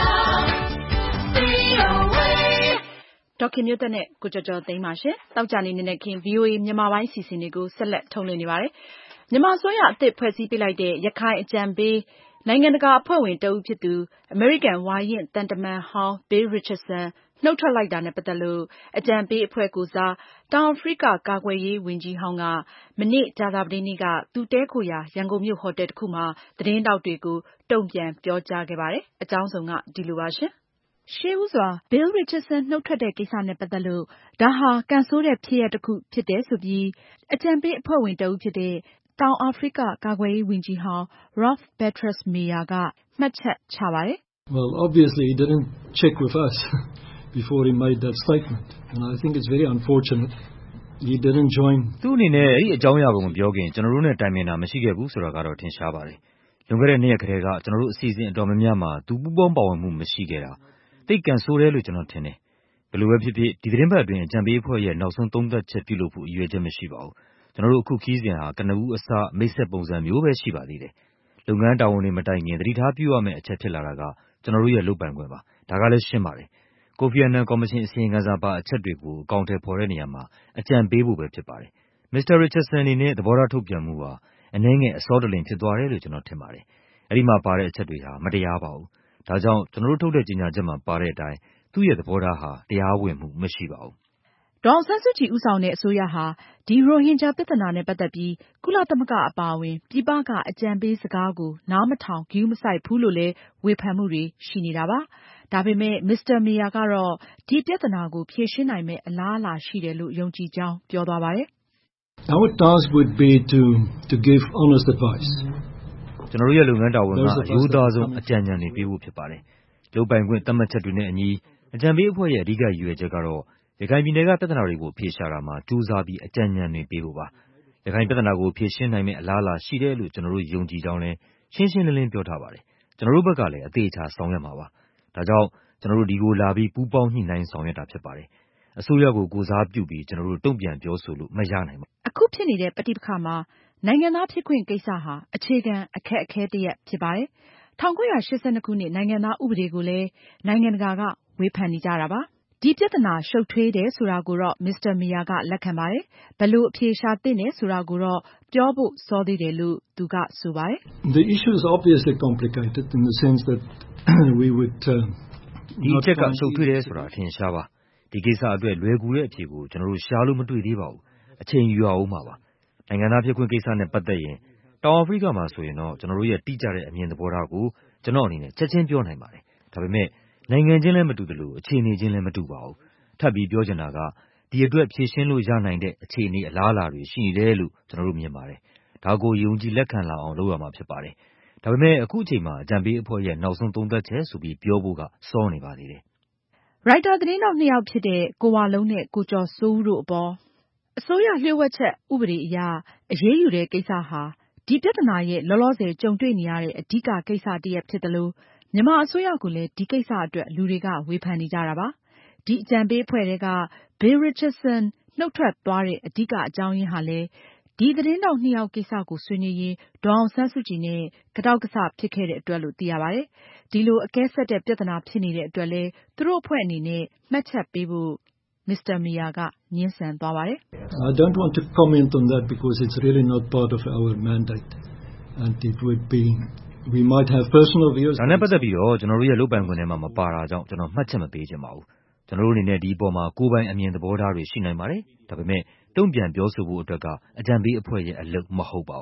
V O A ဒေါက်ခင်မျိုးသက်နဲ့ကိုကျော်ကျော်သိန်းပါရှင်။တောက်ကြနေနေနဲ့ခင် V O A မြန်မာပိုင်းအစီအစဉ်တွေကိုဆက်လက်ထုတ်လွှင့်နေပါတယ်။မြန်မာအစိုးရအသစ်ဖွဲ့စည်းပေးလိုက်တဲ့ရခိုင်အကြံပေးနိုင်ငံတကာအဖွဲ့ဝင်တဦးဖြစ်သူအမေရိကန်ဝါရင့်သံတမန်ဟောင်း Bill Richardson နှုတ်ထွက်လိုက်တာနဲ့ပတ်သက်လို့အကြံပေးအဖွဲ့ကိုယ်စားတောင်အာဖရိကကာကွယ်ရေးဝန်ကြီးဟောင်းကမနေ့ကြာသပတေးနေ့ကသူတည်းခိုရာရန်ကုန်မြို့ဟိုတယ်တစ်ခုမှာသတင်းထောက်တွေကိုတုံ့ပြန်ပြောကြားခဲ့ပါတယ်။အကြောင်းစုံကဒီလိုပါရှင်။ရှေးဦးစွာ Bill Richardson နှုတ်ထွက်တဲ့ကိစ္စနဲ့ပတ်သက်လို့ဒါဟာကံဆိုးတဲ့ဖြစ်ရပ်တစ်ခုဖြစ်တယ်ဆိုပြီးအကြံပေးအဖွဲ့ဝင်တဦးဖြစ်တဲ့တောင်အာဖရိကကာကွယ်ရေးဝန်ကြီးဟောင်း Rolf Petrus Meyer ကမှတ်ချက်ချပါတယ်။ Well, obviously he didn't check with us before he made that statement, and I think it's very unfortunate he didn't join. သူ့အနေနဲ့အဲ့ဒီအကြောင်းအရာကိုမပြောခင်ကျွန်တော်တို့နဲ့တိုင်ပင်တာမရှိခဲ့ဘူးဆိုတာကတော့ထင်ရှားပါတယ်။လွန်ခဲ့တဲ့နှစ်ရက်ခရဲကကျွန်တော်တို့အစီအစဉ်အတော်များများမှာသူပူးပေါင်းပါဝင်မှုမရှိခဲ့တာသိတ်ကန်ဆိုးတယ်လို့ကျွန်တော်ထင်တယ်။ဘယ်လိုပဲဖြစ်ဖြစ်ဒီသတင်းပတ်အတွင်းအကြံပေးအဖွဲ့ရဲ့နောက်ဆုံးသုံးသပ်ချက်ပြုလုပ်ဖို့အရွယ်ချက်မရှိပါဘူး။ကျွန်တော်တို့အခုခီးစဉ်ဟာကနဦးအစမိတ်ဆက်ပုံစံမျိုးပဲရှိပါသေးတယ်။လုပ်ငန်းတာဝန်တွေမတိုင်ခင်သတိထားပြုရမယ့်အချက်ဖြစ်လာတာကကျွန်တော်တို့ရဲ့လုပ်ပိုင်ခွင့်ပါ။ဒါကလည်းရှင်းပါတယ်။ကိုဖီအာနန်ကော်မရှင်အစီရင်ခံစာပါအချက်တွေကိုအကောင့်ထဲပေါ်တဲ့နေရာမှာအကြံပေးဖို့ပဲဖြစ်ပါတယ်။ မစ္စတာ Richardson အနေနဲ့သဘောထားထုတ်ပြန်မှုဟာအနည်းငယ်အစောတလင်ဖြစ်သွားတယ်လို့ကျွန်တော်ထင်ပါတယ်။အဲ့ဒီမှာပါတဲ့အချက်တွေဟာမတရားပါဘူး။ဒါကြောင့်ကျွန်တော်တို့ထုတ်တဲ့ကြေညာချက်မှာပါတဲ့အတိုင်းသူ့ရဲ့သဘောထားဟာတရားဝင်မှုမရှိပါဘူး။ဒေါ်အောင်ဆန်းစုကြည်ဦးဆောင်တဲ့အစိုးရဟာဒီရိုဟင်ဂျာပြဿနာနဲ့ပတ်သက်ပြီးကုလသမဂ္ဂအပါအဝင်ပြည်ပကအကြံပေးစကားကိုနားမထောင်ဂရုမစိုက်ဘူးလို့လည်းဝေဖန်မှုတွေရှိနေတာပါ။ဒါပေမဲ့မစ္စတာမေယာကတော့ဒီပြဿနာကိုဖြေရှင်းနိုင်မယ့်အလားအလာရှိတယ်လို့ယုံကြည်ကြောင်းပြောသွားပါတယ်။ Our task would be to to give honest advice. ကျွန်တော်တို့ရဲ့လုပ်ငန်းတာဝန်ကအရိုးသားဆုံးအကြံဉာဏ်တွေပေးဖို့ဖြစ်ပါတယ်။လုပ်ပိုင်ခွင့်သတ်မှတ်ချက်တွေနဲ့အညီအကြံပေးအဖွဲ့ရဲ့အဓိကရည်ရွယ်ချက်ကတော့ရခိုင်ပြည်နယ်ကပြဿနာတွေကိုဖြေရှာတာမှာကြိုးစားပြီးအကြံဉာဏ်တွေပေးဖို့ပါ။ရခိုင်ပြဿနာကိုဖြေရှင်းနိုင်မယ့်အလားအလာရှိတယ်လို့ကျွန်တော်တို့ယုံကြည်ကြောင်းလည်းရှင်းရှင်းလင်းလင်းပြောထားပါတယ်။ကျွန်တော်တို့ဘက်ကလည်းအသေးအချာဆောင်ရွက်မှာပါ။ဒါကြောင့်ကျွန်တော်တို့ဒီကိုလာပြီးပူးပေါင်းညှိနှိုင်းဆောင်ရွက်တာဖြစ်ပါတယ်။အစိုးရကိုကိုစားပြုပြီးကျွန်တော်တို့တုံ့ပြန်ပြောဆိုလို့မရနိုင်ပါဘူး။အခုဖြစ်နေတဲ့ပဋိပက္ခမှာနိုင်ငံသားဖြစ်ခွင့်ကိစ္စဟာအခြေခံအခက်အခဲတစ်ရပ်ဖြစ်ပါတယ်။၁၉၈၂ခုနှစ်နိုင်ငံသားဥပဒေကိုလည်းနိုင်ငံတကာကဝေဖန်နေကြတာပါ။ဒီပြဿနာရှုပ်ထွေးတယ်ဆိုတာကိုတော့မစ္စတာမီယာကလက်ခံပါတယ်။ဘယ်လိုအဖြေရှာသင့်တယ်ဆိုတာကိုတော့ပြောဖို့စောသေးတယ်လို့သူကဆိုပါတယ်။ The issue is obviously complicated in the sense that we would ဒီအချက်ကရှုပ်ထွေးတယ်ဆိုတာအထင်ရှားပါ။ဒီကိစ္စအတွက်လွယ်ကူတဲ့အဖြေကိုကျွန်တော်တို့ရှာလို့မတွေ့သေးပါဘူး။အချိန်ယူရအောင်ပါပါ။နိုင်ငံသားဖြစ်ခွင့်ကိစ္စနဲ့ပတ်သက်ရင်တောင်အာဖရိကမှာဆိုရင်တော့ကျွန်တော်တို့ရဲ့တိကျတဲ့အမြင်သဘောထားကိုကျွန်တော်အနေနဲ့ချက်ချင်းပြောနိုင်ပါတယ်။ဒါပေမဲ့နိုင်ငံချင်းလည်းမတူသလိုအခြေအနေချင်းလည်းမတူပါဘူး။ထပ်ပြီးပြောချင်တာကဒီအတွက်ဖြေရှင်းလို့ရနိုင်တဲ့အခြေအနေအလားအလာတွေရှိနေတယ်လို့ကျွန်တော်တို့မြင်ပါတယ်။ဒါကိုယုံကြည်လက်ခံလာအောင်လုပ်ရမှာဖြစ်ပါတယ်။ဒါပေမဲ့အခုအချိန်မှာအကြံပေးအဖွဲ့ရဲ့နောက်ဆုံးသုံးသပ်ချက်ဆိုပြီးပြောဖို့ကစောနေပါသေးတယ်။ရိုက်တာသတင်းထောက်နှစ်ယောက်ဖြစ်တဲ့ကိုဝလုံးနဲ့ကိုကျော်စိုးဦးတို့အပေါ်အစိုးရလျှို့ဝှက်ချက်ဥပဒေအရအရေးယူတဲ့ကိစ္စဟာဒီပြဿနာရဲ့လောလောဆယ်ကြုံတွေ့နေရတဲ့အဓိကကိစ္စတစ်ရပ်ဖြစ်သလိုမြန်မာအစိုးရကိုလည်းဒီကိစ္စအတွက်လူတွေကဝေဖန်နေကြတာပါ။ဒီအကြံပေးအဖွဲ့ထဲက Bill Richardson နှုတ်ထွက်သွားတဲ့အဓိကအကြောင်းရင်းဟာလည်းဒီသတင်းထောက်နှစ်ယောက်ကိစ္စကိုဆွေးနွေးရင်းဒေါ်အောင်ဆန်းစုကြည်နဲ့ကတောက်ကဆဖြစ်ခဲ့တဲ့အတွက်လို့သိရပါတယ်။ဒီလိုအကဲဆက်တဲ့ပြဿနာဖြစ်နေတဲ့အတွက်လည်းသူတို့အဖွဲ့အနေနဲ့မှတ်ချက်ပေးဖို့မစ္စတာမီယာကငြင်းဆန်သွားပါတယ်။ I don't want to comment on that because it's really not part of our mandate and it would be we might have personal views. ဒါနဲ့ပတ်သက်ပြီးတော့ကျွန်တော်တို့ရဲ့လုပ်ပိုင်ခွင့်ထဲမှာမပါတာကြောင့်ကျွန်တော်မှတ်ချက်မပေးချင်ပါဘူး။ကျွန်တော်တို့အနေနဲ့ဒီအပေါ်မှာကိုယ်ပိုင်အမြင်သဘောထားတွေရှိနိုင်ပါတယ်။ဒါပေမဲ့တုံ့ပြန်ပြောဆိုဖို့အတွက်ကအကြံပေးအဖွဲ့ရဲ့အလုပ်မဟုတ်ပါဘူး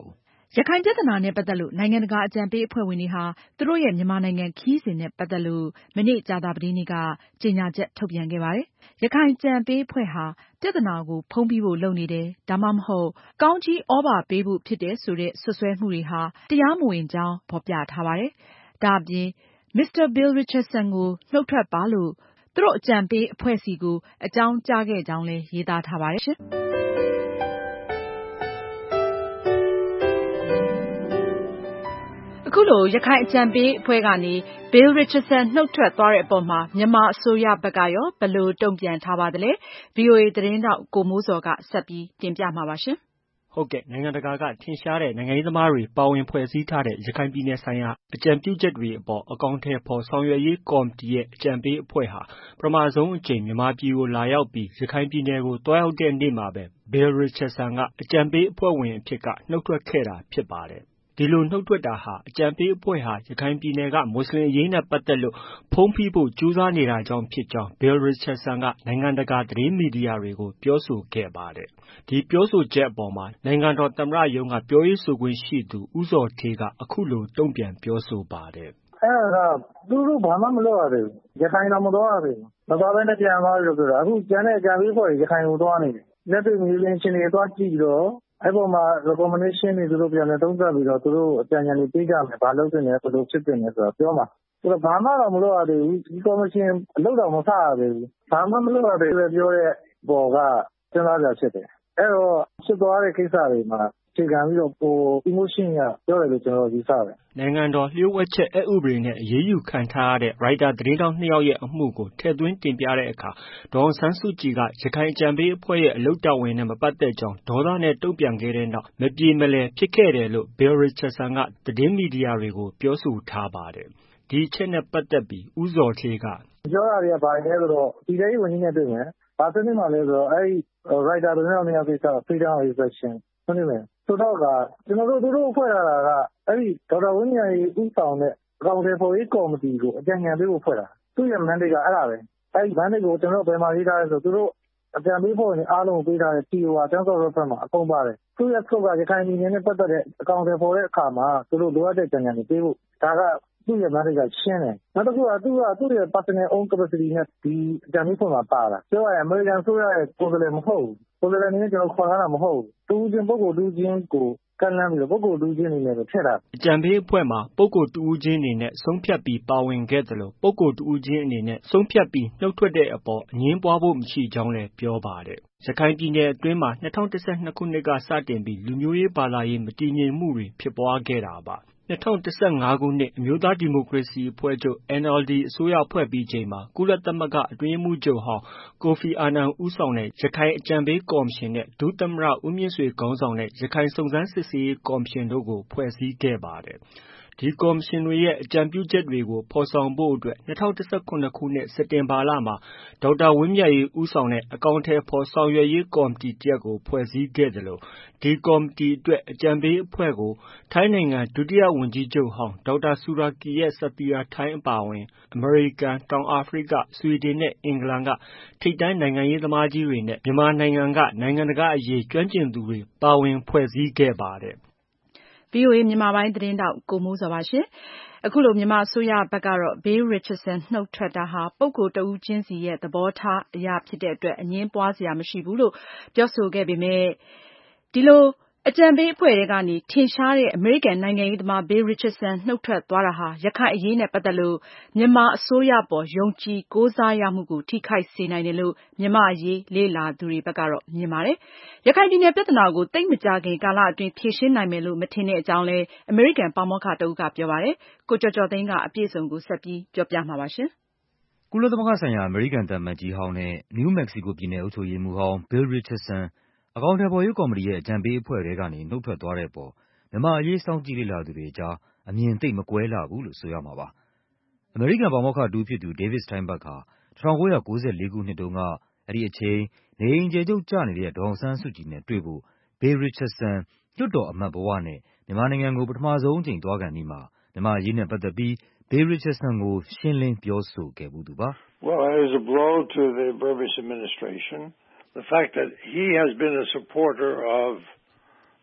ရခိုင်ပြဿနာနဲ့ပတ်သက်လို့နိုင်ငံတကာအကြံပေးအဖွဲ့ဝင်တွေဟာသူတို့ရဲ့မြန်မာနိုင်ငံခရီးစဉ်နဲ့ပတ်သက်လို့မနေ့ကြာသပတေးနေ့ကကြေညာချက်ထုတ်ပြန်ခဲ့ပါတယ်။ရခိုင်အကြံပေးအဖွဲ့ဟာပြဿနာကိုဖုံးပြီးဖို့လုပ်နေတယ်ဒါမှမဟုတ်ကောင်းကြီးဩဘာပေးဖို့ဖြစ်တယ်ဆိုတဲ့စွပ်စွဲမှုတွေဟာတရားမဝင်ကြောင်းဖော်ပြထားပါတယ်။ဒါအပြင်မစ္စတာ Bill Richardson ကိုနှုတ်ထွက်ပါလို့သူတို့အကြံပေးအဖွဲ့စီကိုအကြောင်းကြားခဲ့ကြောင်းလည်းရေးသားထားပါတယ်ရှင်။အခုလိုရခိုင်အကြံပေးအဖွဲ့ကနေ Bill Richardson နှုတ်ထွက်သွားတဲ့အပေါ်မှာမြန်မာအစိုးရဘက်ကရောဘယ်လိုတုံ့ပြန်ထားပါသလဲ။ ဗွီအိုအေသတင်းထောက်ကိုမိုးဇော်ကဆက်ပြီးတင်ပြမှာပါရှင်။ဟုတ်ကဲ့နိုင်ငံတကာကထင်ရှားတဲ့နိုင်ငံရေးသမားတွေပါဝင်ဖွဲ့စည်းထားတဲ့ရခိုင်ပြည်နယ်ဆိုင်ရာအကြံပြုချက်တွေအပေါ်အကောင်အထည်ဖော်ဆောင်ရွက်ရေးကော်မတီရဲ့အကြံပေးအဖွဲ့ဟာပထမဆုံးအကြိမ်မြန်မာပြည်ကိုလာရောက်ပြီးရခိုင်ပြည်နယ်ကိုတွားရောက်တဲ့နေ့မှာပဲ Bill Richardson ကအကြံပေးအဖွဲ့ဝင်အဖြစ်ကနှုတ်ထွက်ခဲ့တာဖြစ်ပါတယ်။ဒီလိုနှုတ်ထွက်တာဟာအကြံပေးအဖွဲ့ဟာရခိုင်ပြည်နယ်ကမွတ်စလင်အရေးနဲ့ပတ်သက်လို့ဖုံးဖိဖို့ကြိုးစားနေတာကြောင့်ဖြစ်ကြောင်း Bill Richardson ကနိုင်ငံတကာသတင်းမီဒီယာတွေကိုပြောဆိုခဲ့ပါတယ်။ဒီပြောဆိုချက်အပေါ်မှာနိုင်ငံတော်သမ္မတရုံးကပြောရေးဆိုခွင့်ရှိသူဦးဇော်ဌေးကအခုလိုတုံ့ပြန်ပြောဆိုပါတယ်။အဲဒါကသူတို့ဘာမှမလုပ်ရသေးဘူး။ရခိုင်တော့မသွားရသေးဘူး။မသွားဘဲနဲ့ပြန်သွားပြီးတော့ပြောတာအခုကျန်တဲ့အကြံပေးအဖွဲ့တွေရခိုင်ကိုသွားနေတယ်။လက်တွေ့မြေပြင်အခြေအနေသွားကြည့်ပြီးတော့အဲ့ပေါ်မှာ recommendation တွေသူတို့ပြန်လည်သုံးသပ်ပြီးတော့သူတို့အကြံဉာဏ်တွေပေးကြမယ်။ဘာလုပ်သင့်လဲဘယ်လိုဖြစ်သင့်လဲဆိုတာပြောမှာ။ဆိုတော့ဘာမှတော့မလုပ်ရသေးဘူး။ဒီကော်မရှင်အလုပ်တော့မစရသေးဘူး။ဘာမှမလုပ်ရသေးဘူးပြောတဲ့ပေါ်ကစဉ်းစားကြဖြစ်တယ်။အဲ့တော့ဖြစ်သွားတဲ့ကိစ္စတွေမှာအခြေခံပြီးတော့ပို emotion ကပြောတယ်လို့ကျွန်တော်ယူဆတယ်။နိုင်ငံတော်လျှို့ဝှက်ချက်အက်ဥပဒေနဲ့အရေးယူခံထားရတဲ့ရိုက်တာသတင်းတောက်နှစ်ယောက်ရဲ့အမှုကိုထည့်သွင်းတင်ပြတဲ့အခါဒေါ်အောင်ဆန်းစုကြည်ကရခိုင်အကြံပေးအဖွဲ့ရဲ့အလုပ်တာဝန်နဲ့မပတ်သက်ကြောင်းဒေါသနဲ့တုံ့ပြန်ခဲ့တဲ့နောက်မပြေမလည်ဖြစ်ခဲ့တယ်လို့ Bill Richardson ကသတင်းမီဒီယာတွေကိုပြောဆိုထားပါတယ်။ဒီအချက်နဲ့ပတ်သက်ပြီးဦးဇော်ဌေးကပြောတာတွေကဘာလဲဆိုတော့ဒီတိုင်းဝန်ကြီးနဲ့တွေ့မယ်။ဘာသိနေမှလဲဆိုတော့အဲ့ဒီရိုက်တာသတင်းတောက်နှစ်ယောက်ကိစ္စ freedom of expression ဟုတ်တယ်မယ်။ဆိုတော့ကကျွန်တော်တို့သူတို့ဖွဲ့လာတာကအဲ့ဒီဒေါက်တာဝင်းမြတ်ရေးဦးဆောင်တဲ့အကောင်အထည်ဖော်ရေးကော်မတီကိုအကြံဉာဏ်ပေးဖို့ဖွဲ့တာသူ့ရဲ့ mandate ကအဲ့ဒါပဲအဲ့ဒီ mandate ကိုကျွန်တော်ဘယ်မှာရေးထားလဲဆိုသူတို့အကြံပေးဖို့နေအားလုံးပေးထားတဲ့ T O R Terms of Reference မှာအကုန်ပါတယ်သူ့ရဲ့ scope ကရခိုင်ပြည်နယ်နဲ့ပတ်သက်တဲ့အကောင်အထည်ဖော်တဲ့အခါမှာသူတို့လိုအပ်တဲ့ကြံဉာဏ်တွေပေးဖို့ဒါကသူ့ရဲ့ mandate ကရှင်းတယ်နောက်တစ်ခုကသူကသူ့ရဲ့ personal own capacity နဲ့ဒီအကြံပေးဖို့မှာပါတာပြောရရင် American ဆိုရရဲ့ကိုယ်စားလှယ်မဟုတ်ဘူးကိုယ်စားလှယ်အနေနဲ့ကျွန်တော်ခေါ်ထားတာမဟုတ်ဘူးတူးချင်းပုဂ္ဂိုလ်တူးချင်းကိုကန့်လန့်ပြီးတော့ပုဂ္ဂိုလ်တူးချင်းအနေနဲ့ပဲထည့်တာအကြံပေးအဖွဲ့မှာပုဂ္ဂိုလ်တူးချင်းအနေနဲ့ဆုံးဖြတ်ပြီးပါဝင်ခဲ့တယ်လို့ပုဂ္ဂိုလ်တူးချင်းအနေနဲ့ဆုံးဖြတ်ပြီးနှုတ်ထွက်တဲ့အပေါ်အငြင်းပွားဖို့မရှိကြောင်းလည်းပြောပါတယ်ရခိုင်ပြည်နယ်အတွင်းမှာ၂၀၁၂ခုနှစ်ကစတင်ပြီးလူမျိုးရေးဘာသာရေးမတည်ငြိမ်မှုတွေဖြစ်ပွားခဲ့တာပါ၂၀၁၅ခုနှစ်အမျိုးသားဒီမိုကရေစီအဖွဲ့ချုပ် N L D အစိုးရဖွဲ့ပြီးချိန်မှာကုလသမဂ္ဂအတွင်းရေးမှူးချုပ်ဟောင်းကိုဖီအာနန်ဦးဆောင်တဲ့ရခိုင်အကြံပေးကော်မရှင်နဲ့ဒုသမ္မတဦးမြင့်ဆွေခေါင်းဆောင်တဲ့ရခိုင်စုံစမ်းစစ်ဆေးရေးကော်မရှင်တို့ကိုဖွဲ့စည်းခဲ့ပါတယ်ဒီကော်မရှင်တွေရဲ့အကြံပြုချက်တွေကိုဖော်ဆောင်ဖို့အတွက်၂၀၁၇ခုနှစ်စက်တင်ဘာလမှာဒေါက်တာဝင်းမြတ်ရေးဦးဆောင်တဲ့အကောင်အထည်ဖော်ဆောင်ရွက်ရေးကော်မတီတစ်ရပ်ကိုဖွဲ့စည်းခဲ့တယ်လို့ဒီကော်မတီအတွက်အကြံပေးအဖွဲ့ကိုထိုင်းနိုင်ငံဒုတိယဝန်ကြီးချုပ်ဟောင်းဒေါက်တာဆူရာကီယက်ဆသီယာထိုင်းအပါအဝင်အမေရိကန်၊တောင်အာဖရိက၊ဆွီဒင်နဲ့အင်္ဂလန်ကထိပ်တန်းနိုင်ငံရေးသမားကြီးတွေနဲ့မြန်မာနိုင်ငံကနိုင်ငံတကာအရေးကျွမ်းကျင်သူတွေပါဝင်ဖွဲ့စည်းခဲ့ပါတယ်ဗွီအိုအေမြန်မာပိုင်းသတင်းထောက်ကိုမိုးဇော်ပါရှင်။အခုလိုမြန်မာအစိုးရဘက်ကတော့ Bill Richardson နှုတ်ထွက်တာဟာပုဂ္ဂိုလ်တဦးချင်းစီရဲ့သဘောထားအရဖြစ်တဲ့အတွက်အငြင်းပွားစရာမရှိဘူးလို့ပြောဆိုခဲ့ပေမဲ့ဒီလိုအကြံပေးအဖွဲ့ထဲကနေထင်ရှားတဲ့အမေရိကန်နိုင်ငံရေးသမား Bill Richardson နှုတ်ထွက်သွားတာဟာရခိုင်အရေးနဲ့ပတ်သက်လို့မြန်မာအစိုးရပေါ်ယုံကြည်ကိုးစားရမှုကိုထိခိုက်စေနိုင်တယ်လို့မြန်မာအရေးလေ့လာသူတွေဘက်ကတော့မြင်ပါတယ်။ရခိုင်ပြည်နယ်ပြဿနာကိုသိပ်မကြာခင်ကာလအတွင်းဖြေရှင်းနိုင်မယ်လို့မထင်တဲ့အကြောင်းလည်းအမေရိကန်ပါမောက္ခတဦးကပြောပါတယ်။ကိုကျော်ကျော်သိန်းကအပြည့်အစုံကိုဆက်ပြီးပြောပြမှာပါရှင်။ကုလသမဂ္ဂဆိုင်ရာအမေရိကန်သံအမတ်ကြီးဟောင်းနဲ့နယူးမက္ကဆီကိုပြည်နယ်အုပ်ချုပ်ရေးမှူးဟောင်း Bill Richardsonအကောင်အထည်ဖော်ရေးကော်မတီရဲ့အကြံပေးအဖွဲ့ထဲကနေနှုတ်ထွက်သွားတဲ့အပေါ်မြန်မာအရေးစောင့်ကြည့်လေ့လာသူတွေကြားအမြင်သိပ်မကွဲလှဘူးလို့ဆိုရမှာပါ။အမေရိကန်ပါမောက္ခတဦးဖြစ်သူ David Steinberg ဟာ၁၉၉၄ခုနှစ်တုန်းကအဲဒီအချိန်နေအိမ်အကျယ်ချုပ်ကျနေတဲ့ဒေါ်အောင်ဆန်းစုကြည်နဲ့တွေ့ဖို့ Bill Richardson လွှတ်တော်အမတ်ဘဝနဲ့မြန်မာနိုင်ငံကိုပထမဆုံးအကြိမ်သွားခါနီးမှာမြန်မာအရေးနဲ့ပတ်သက်ပြီး Bill Richardson ကိုရှင်းလင်းပြောဆိုခဲ့ဖူးသူပါ။ Well, it was a blow to the Bush administration. The fact that he has been a supporter of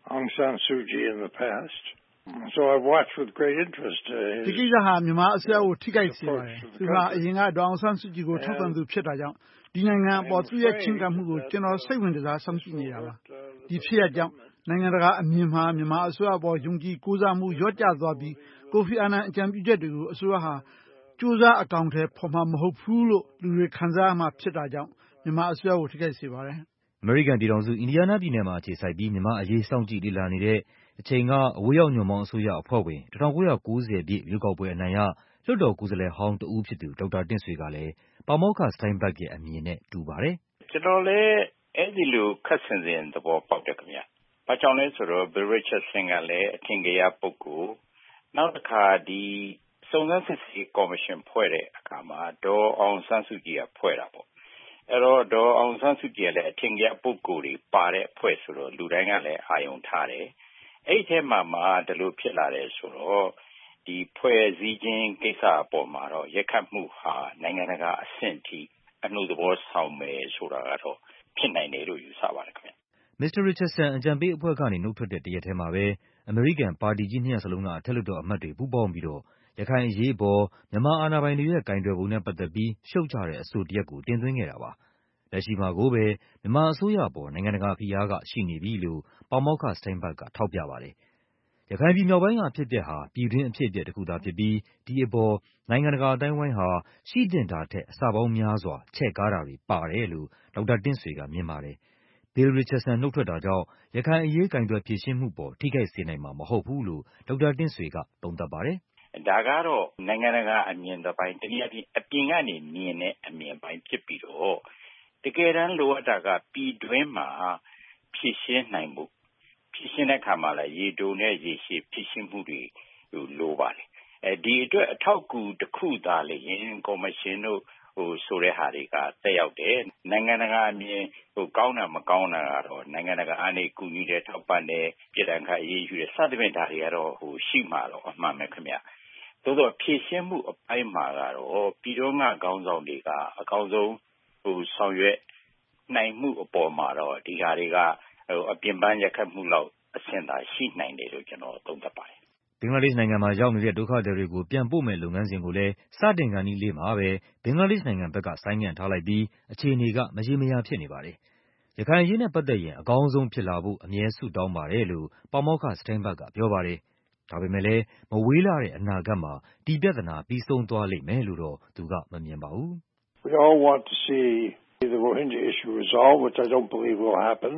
Aung San Suu Kyi in the past. So I've watched with great interest. ဒီကိစ္စဟာမြန်မာအစိုးရကိုထိခိုက်စေပါတယ်။သူကအရင်ကဒေါ်အောင်ဆန်းစုကြည်ကိုထောက်ခံသူဖြစ်တာကြောင့်ဒီနိုင်ငံအပေါ်သူ့ရဲ့ချဉ်းကပ်မှုကိုကျွန်တော်စိတ်ဝင်စားစောင့်ကြည့်နေတာပါ။ဒီဖြစ်ရပ်ကြောင့်နိုင်ငံတကာအမြင်မှာမြန်မာအစိုးရပေါ်ယုံကြည်ကိုးစားမှုလျော့ကျသွားပြီးကိုဖီအာနန်အကြံပြုချက်တွေကိုအစိုးရဟာကြိုးစားအကောင်အထည်ဖော်မှာမဟုတ်ဘူးလို့လူတွေခံစားရမှာဖြစ်တာကြောင့်မြန်မာအစိုးရကိုထိခိုက်စေပါတယ်။အမေရိကန်ပြည်ထောင်စုအင်ဒီယားနားပြည်နယ်မှာအခြေစိုက်ပြီးမြန်မာအရေးစောင့်ကြည့်လေ့လာနေတဲ့အချိန်ကအဝေးရောက်ညွန့်ပေါင်းအစိုးရအဖွဲ့ဝင်၁၉၉၀ပြည့်ရွေးကောက်ပွဲအနိုင်ရလွှတ်တော်ကိုယ်စားလှယ်ဟောင်းတဦးဖြစ်သူဒေါက်တာတင့်ဆွေကလည်းပါမောက္ခ Steinberg ရဲ့အမြင်နဲ့တူပါတယ်။ကျွန်တော်လည်းအဲ့ဒီလိုခက်ဆင်ဆင်သဘောပေါက်တယ်ခင်ဗျ။ဘာကြောင့်လဲဆိုတော့ Bill Richardson ကလည်းအထင်ကြီးပုဂ္ဂိုလ်နောက်တစ်ခါဒီစုံစမ်းစစ်ဆေးကော်မရှင်ဖွဲ့တဲ့အခါမှာဒေါ်အောင်ဆန်းစုကြည်ကဖွဲ့တာပေါ့။အဲ့တော့ဒေါ်အောင်ဆန်းစုကြည်ကလည်းအထင်ကြီးပုဂ္ဂိုလ်တွေပါတဲ့ဖွဲ့ဆိုတော့လူတိုင်းကလည်းအာရုံထားတယ်။အဲ့ဒီထဲမှာမှဒီလိုဖြစ်လာတယ်ဆိုတော့ဒီဖွဲ့စည်းခြင်းကိစ္စအပေါ်မှာတော့ရက်ခတ်မှုဟာနိုင်ငံတကာအဆင့်ထိအနှုတ်သဘောဆောင်မယ်ဆိုတာကတော့ဖြစ်နိုင်တယ်လို့ယူဆပါတယ်ခင်ဗျ။ မစ္စတာ Richardson အကြံပေးအဖွဲ့ကနေနှုတ်ထွက်တဲ့တရက်ထဲမှာပဲအမေရိကန်ပါတီကြီးနှစ်ရပ်စလုံးကအထက်လွှတ်တော်အမတ်တွေပူးပေါင်းပြီးတော့ရခိုင်အရေးပေါ်မြန်မာအာဏာပိုင်တွေရဲ့ကိုင်တွယ်ပုံနဲ့ပတ်သက်ပြီးရှုတ်ချတဲ့အဆိုတရပ်ကိုတင်သွင်းခဲ့တာပါ။လက်ရှိမှာကိုပဲမြန်မာအစိုးရအပေါ်နိုင်ငံတကာဖိအားကရှိနေပြီလို့ပါမောက္ခ Steinberg ကထောက်ပြပါတယ်။ရခိုင်ပြည်မြောက်ပိုင်းကအဖြစ်အပျက်ဟာပြည်တွင်းအဖြစ်အပျက်တစ်ခုသာဖြစ်ပြီးဒီအပေါ်နိုင်ငံတကာအတိုင်းအဝိုင်းဟာရှိသင့်တာထက်အဆပေါင်းများစွာချဲ့ကားတာတွေပါတယ်လို့ဒေါက်တာတင့်ဆွေကမြင်ပါတယ်။ Bill Richardson နှုတ်ထွက်တာကြောင့်ရခိုင်အရေးကိုင်တွယ်ဖြေရှင်းမှုပေါ်ထိခိုက်စေနိုင်မှာမဟုတ်ဘူးလို့ဒေါက်တာတင့်ဆွေကသုံးသပ်ပါတယ်။ဒါကတော့နိုင်ငံတကာအမြင်တစ်ပိုင်းတနည်းအားဖြင့်အပြင်ကနေမြင်တဲ့အမြင်ပိုင်းဖြစ်ပြီးတော့တကယ်တမ်းလိုအပ်တာကပြည်တွင်းမှာဖြေရှင်းနိုင်မှုဖြေရှင်းတဲ့အခါမှာလည်းရေတိုနဲ့ရေရှည်ဖြေရှင်းမှုတွေလိုပါတယ်။အဲဒီအတွက်အထောက်အကူတစ်ခုသာလေရင်ကော်မရှင်တို့ဟိုဆိုတဲ့ဟာတွေကတက်ရောက်တယ်နိုင်ငံတကာအမြင်ဟိုကောင်းတာမကောင်းတာကတော့နိုင်ငံတကာအနေကူညီတဲ့ထောက်ပံ့တဲ့ပြည်ထောင်စုအရေးယူတဲ့စသဖြင့်ဒါတွေကတော့ဟိုရှိမှာတော့အမှန်ပဲခင်ဗျ။သို့တော့ဖြည့်ရှင်းမှုအပိုင်းမှာကတော့ပြည်တော်ကခေါင်းဆောင်တွေကအကောင်းဆုံးဟိုဆောင်ရွက်နိုင်မှုအပေါ်မှာတော့ဒီဟာတွေကဟိုအပြင်ပန်းရက်ခတ်မှုလောက်အဆင့်သာရှိနိုင်တယ်လို့ကျွန်တော်သုံးသပ်ပါတယ်ဘင်္ဂလားဒေ့ရှ်နိုင်ငံမှာရောက်နေတဲ့ဒုက္ခသည်တွေကိုပြန်ပို့မဲ့လုပ်ငန်းစဉ်ကိုလည်းစတင်ခါနီးလေးမှာပဲဘင်္ဂလားဒေ့ရှ်နိုင်ငံဘက်ကဆိုင်းငံ့ထားလိုက်ပြီးအခြေအနေကမရေမရာဖြစ်နေပါတယ်။ရခိုင်အရေးနဲ့ပတ်သက်ရင်အကောင်းဆုံးဖြစ်လာဖို့အမြဲဆုတောင်းပါတယ်လို့ပါမောက္ခ Steinberg ကပြောပါတယ်။ဒါပေမဲ့လည်းမဝေးလာတဲ့အနာဂတ်မှာဒီပြဿနာပြီးဆုံးသွားလိမ့်မယ်လို့တော့သူကမမြင်ပါဘူး။ We all want to see the Rohingya issue resolved, which I don't believe will happen.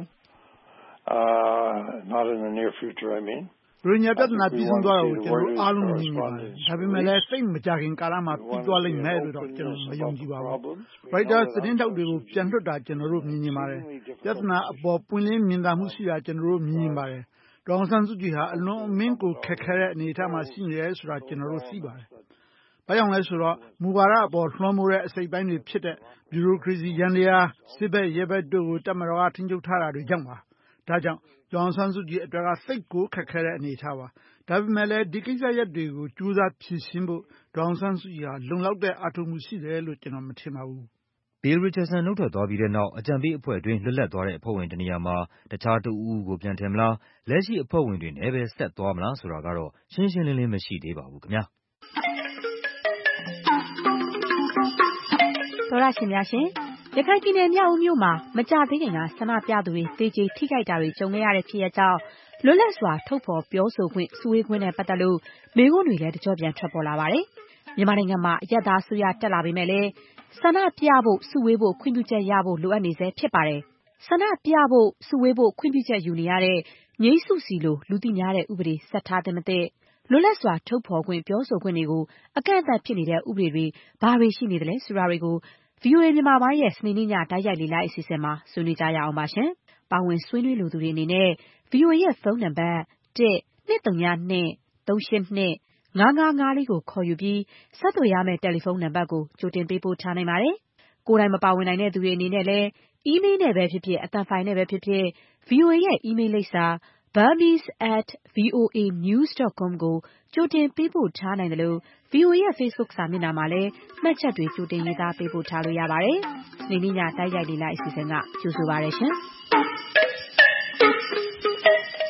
Uh, not in the near future, I mean. ရိုဟင်ဂျာပြဿနာပြီးဆုံးသွားတာကိုကျွန်တော်အားလုံးမြင်နေပါတယ်။ဒါပေမဲ့လည်းစိတ်မကြခင်ကာလမှာပြီးသွားလိမ့်မယ်လို့တော့ကျွန်တော်မယုံကြည်ပါဘူး။ Reuters သတင်းထောက်တွေကိုပြန်လွှတ်တာကျွန်တော်တို့မြင်နေပါတယ်။ပြဿနာအပေါ်ပွင့်လင်းမြင်သာမှုရှိတာကျွန်တော်တို့မြင်နေပါတယ်။ဒေါအောင်ဆန်းစုကြည်ဟာအလွန်အမင်းကိုခက်ခဲတဲ့အနေအထားမှာရှိနေတယ်ဆိုတာကျွန်တော်တို့သိပါတယ်။ဘာကြောင့်လဲဆိုတော့မူဝါဒအပေါ်လွှမ်းမိုးတဲ့အစိပ်ပိုင်းတွေဖြစ်တဲ့ဘီရိုကရေစီရန်တရားစစ်ဘက်ရဲဘက်တို့ကိုတပ်မတော်ကထိန်းချုပ်ထားတာတွေကြောင့်ပါ။ဒါကြောင့်ဒေါအောင်ဆန်းစုကြည်အတွက်ကစိတ်ကိုခက်ခဲတဲ့အနေအထားပါဒါပေမဲ့လည်းဒီကိစ္စရပ်တွေကိုကြိုးစားဖြေရှင်းဖို့ဒေါအောင်ဆန်းစုကြည်ဟာလုံလောက်တဲ့အားထုတ်မှုရှိတယ်လို့ကျွန်တော်မထင်ပါဘူး Bill Richardson နှုတ်ထွက်သွားပြီးတဲ့နောက်အကြံပေးအဖွဲ့အတွင်းလွတ်လပ်သွားတဲ့အဖွဲ့ဝင်တနေရာမှာတခြားတဦးဦးကိုပြန်ထည့်မလားလက်ရှိအဖွဲ့ဝင်တွေနဲ့ပဲဆက်သွားမလားဆိုတာကတော့ရှင်းရှင်းလင်းလင်းမရှိသေးပါဘူးခင်ဗျာသောရရှင်များရှင်ရခိုင်ပြည်နယ်မြောက်ဦးမြို့မှာမကြသေးခင်ကဆန္ဒပြသူတွေတေးကြီးထိခိုက်တာတွေကြုံခဲ့ရတဲ့ဖြစ်ရပ်ကြောင့်လွတ်လပ်စွာထုတ်ဖော်ပြောဆိုခွင့်စုဝေးခွင့်နဲ့ပတ်သက်လို့မေးခွန်းတွေလည်းတကြော့ပြန်ထွက်ပေါ်လာပါတယ်။မြန်မာနိုင်ငံမှာအရပ်သားအစိုးရတက်လာပေမဲ့လည်းဆန္ဒပြဖို့စုဝေးဖို့ခွင့်ပြုချက်ရဖို့လိုအပ်နေဆဲဖြစ်ပါတယ်။ဆန္ဒပြဖို့စုဝေးဖို့ခွင့်ပြုချက်ယူနေရတဲ့ငြိမ်းစုစီလိုလူသိများတဲ့ဥပဒေဆက်ထားတဲ့မတဲ့လွတ်လပ်စွာထုတ်ဖော်ခွင့်ပြောဆိုခွင့်တွေကိုအကန့်အသတ်ဖြစ်နေတဲ့ဥပဒေတွေဘာတွေရှိနေသလဲဆိုတာတွေကို ဗွီအိုအေ မြန်မာပိုင်းရဲ့စနေနေ့ညတိုက်ရိုက်လေ့လာအစီအစဉ်မှာဆွေးနွေးကြရအောင်ပါရှင်။ပါဝင်ဆွေးနွေးလိုသူတွေအနေနဲ့ ဗွီအိုအေရဲ့ဖုန်းနံပါတ်တစ် နှစ် သုံး ၂ သုံး ရှစ် ၂ ငါး ငါး ငါး လေးကိုခေါ်ယူပြီးဆက်သွယ်ရမယ့်တယ်လီဖုန်းနံပါတ်ကိုကြိုတင်ပေးပို့ထားနိုင်ပါတယ်။ကိုယ်တိုင်မပါဝင်နိုင်တဲ့သူတွေအနေနဲ့လည်းအီးမေးလ်နဲ့ပဲဖြစ်ဖြစ်အသံဖိုင်နဲ့ပဲဖြစ်ဖြစ် ဗွီအိုအေရဲ့အီးမေးလ်လိပ်စာ burmese at voa news dot com ကိုကြိုတင်ပေးပို့ထားနိုင်တယ်လို့ ဗွီအိုအေရဲ့ Facebook စာမျက်နှာမှာလည်းမှတ်ချက်တွေကြိုတင်ရေးသားပေးပို့ထားလို့ရပါတယ်။စနေနေ့ညတိုက်ရိုက်လေ့လာအစီအစဉ်ကကြိုဆိုပါရရှင်။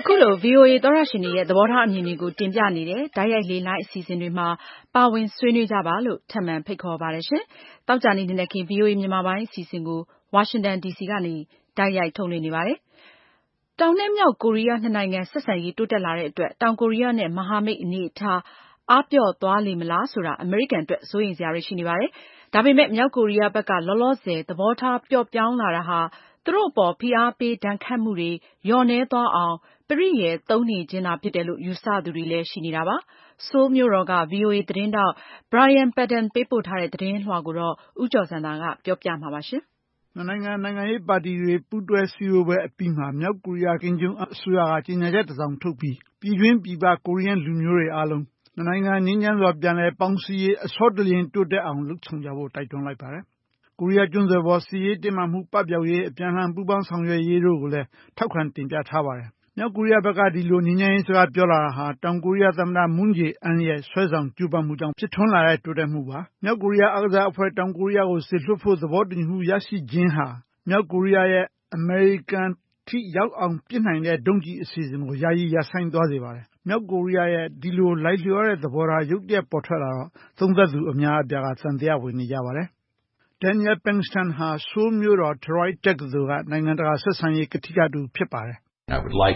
အခုလို ဗွီအိုအေသောတရှင်တွေရဲ့သဘောထားအမြင်တွေကိုတင်ပြနေတဲ့တိုက်ရိုက်လေလိုင်းအစီအစဉ်တွေမှာပါဝင်ဆွေးနွေးကြပါလို့ထပ်မံဖိတ်ခေါ်ပါတယ်ရှင်။သောကြာနေ့နေ့ခင် ဗွီအိုအေမြန်မာပိုင်းအစီအစဉ်ကိုဝါရှင်တန်ဒီစီကနေတိုက်ရိုက်ထုတ်လွှင့်နေပါတယ်။တောင်နဲ့မြောက်ကိုရီးယားနှစ်နိုင်ငံဆက်ဆံရေးတိုးတက်လာတဲ့အတွက်တောင်ကိုရီးယားနဲ့မဟာမိတ်အနေအထားအားပျော့သွားလေမလားဆိုတာအမေရိကန်အတွက်စိုးရိမ်စရာတွေရှိနေပါတယ်။ဒါပေမဲ့မြောက်ကိုရီးယားဘက်ကလောလောဆယ်သဘောထားပျော့ပြောင်းလာတာဟာသူတို့အပေါ်ဖိအားပေးဒဏ်ခတ်မှုတွေလျော့နည်းသွားအောင်ပရိယာယ်သုံးနေခြင်းသာဖြစ်တယ်လို့ယူဆသူတွေလည်းရှိနေတာပါ။ဆိုးလ်မြို့တော်က ဗွီအိုအေသတင်းထောက် Brian Padden ပေးပို့ထားတဲ့သတင်းလွှာကိုတော့ဦးကျော်စံသာကပြောပြမှာပါရှင်။နိုင်ငံနိုင်ငံရေးပါတီတွေပူးတွဲစည်းဝေးပွဲအပြီးမှာမြောက်ကိုရီးယားကင်ဂျုံအစိုးရကကြေညာချက်တစ်စောင်ထုတ်ပြီးပြည်တွင်းပြည်ပကိုရီးယားလူမျိုးတွေအားလုံးနိုင်ငံငြိမ်းချမ်းစွာပြန်လည်ပေါင်းစည်းရေးအစောတလျင်တိုးတက်အောင်လုပ်ဆောင်ကြဖို့တိုက်တွန်းလိုက်ပါတယ်။ကိုရီးယားကျွန်းဆွယ်ပေါ်စစ်ရေးတင်းမာမှုပပျောက်ရေးအပြန်အလှန်ပူးပေါင်းဆောင်ရွက်ရေးတို့ကိုလည်းထောက်ခံတင်ပြထားပါတယ်။မြောက်ကိုရီးယားဘက်ကဒီလိုငြိမ်းချမ်းရေးစကားပြောလာတာဟာတောင်ကိုရီးယားသမ္မတမွန်းဂျေအင်းရဲ့ဆွဲဆောင်ကြိုးပမ်းမှုကြောင့်ဖြစ်ထွန်းလာတဲ့တိုးတက်မှုပါ။မြောက်ကိုရီးယားအားကစားအဖွဲ့တောင်ကိုရီးယားကိုစစ်လွှတ်ဖို့သဘောတူညီမှုရရှိခြင်းဟာမြောက်ကိုရီးယားရဲ့အမေရိကန်ထိရောက်အောင်ပြစ်နိုင်တဲ့ဒုံးကျည်အစီအစဉ်ကိုယာယီရပ်ဆိုင်းသွားစေပါတယ်။မြောက်ကိုရီးယားရဲ့ဒီလိုလိုက်လျောတဲ့သဘောထားရုတ်တရက်ပေါ်ထွက်လာတော့သုံးသပ်သူအများအပြားကသံသယဝင်နေကြပါတယ်။ Daniel Pinkston ဟာဆိုးလ်မြို့တော် Troy တက္ကသိုလ်ကနိုင်ငံတကာဆက်ဆံရေးကထိကတူဖြစ်ပါတယ်။ I would like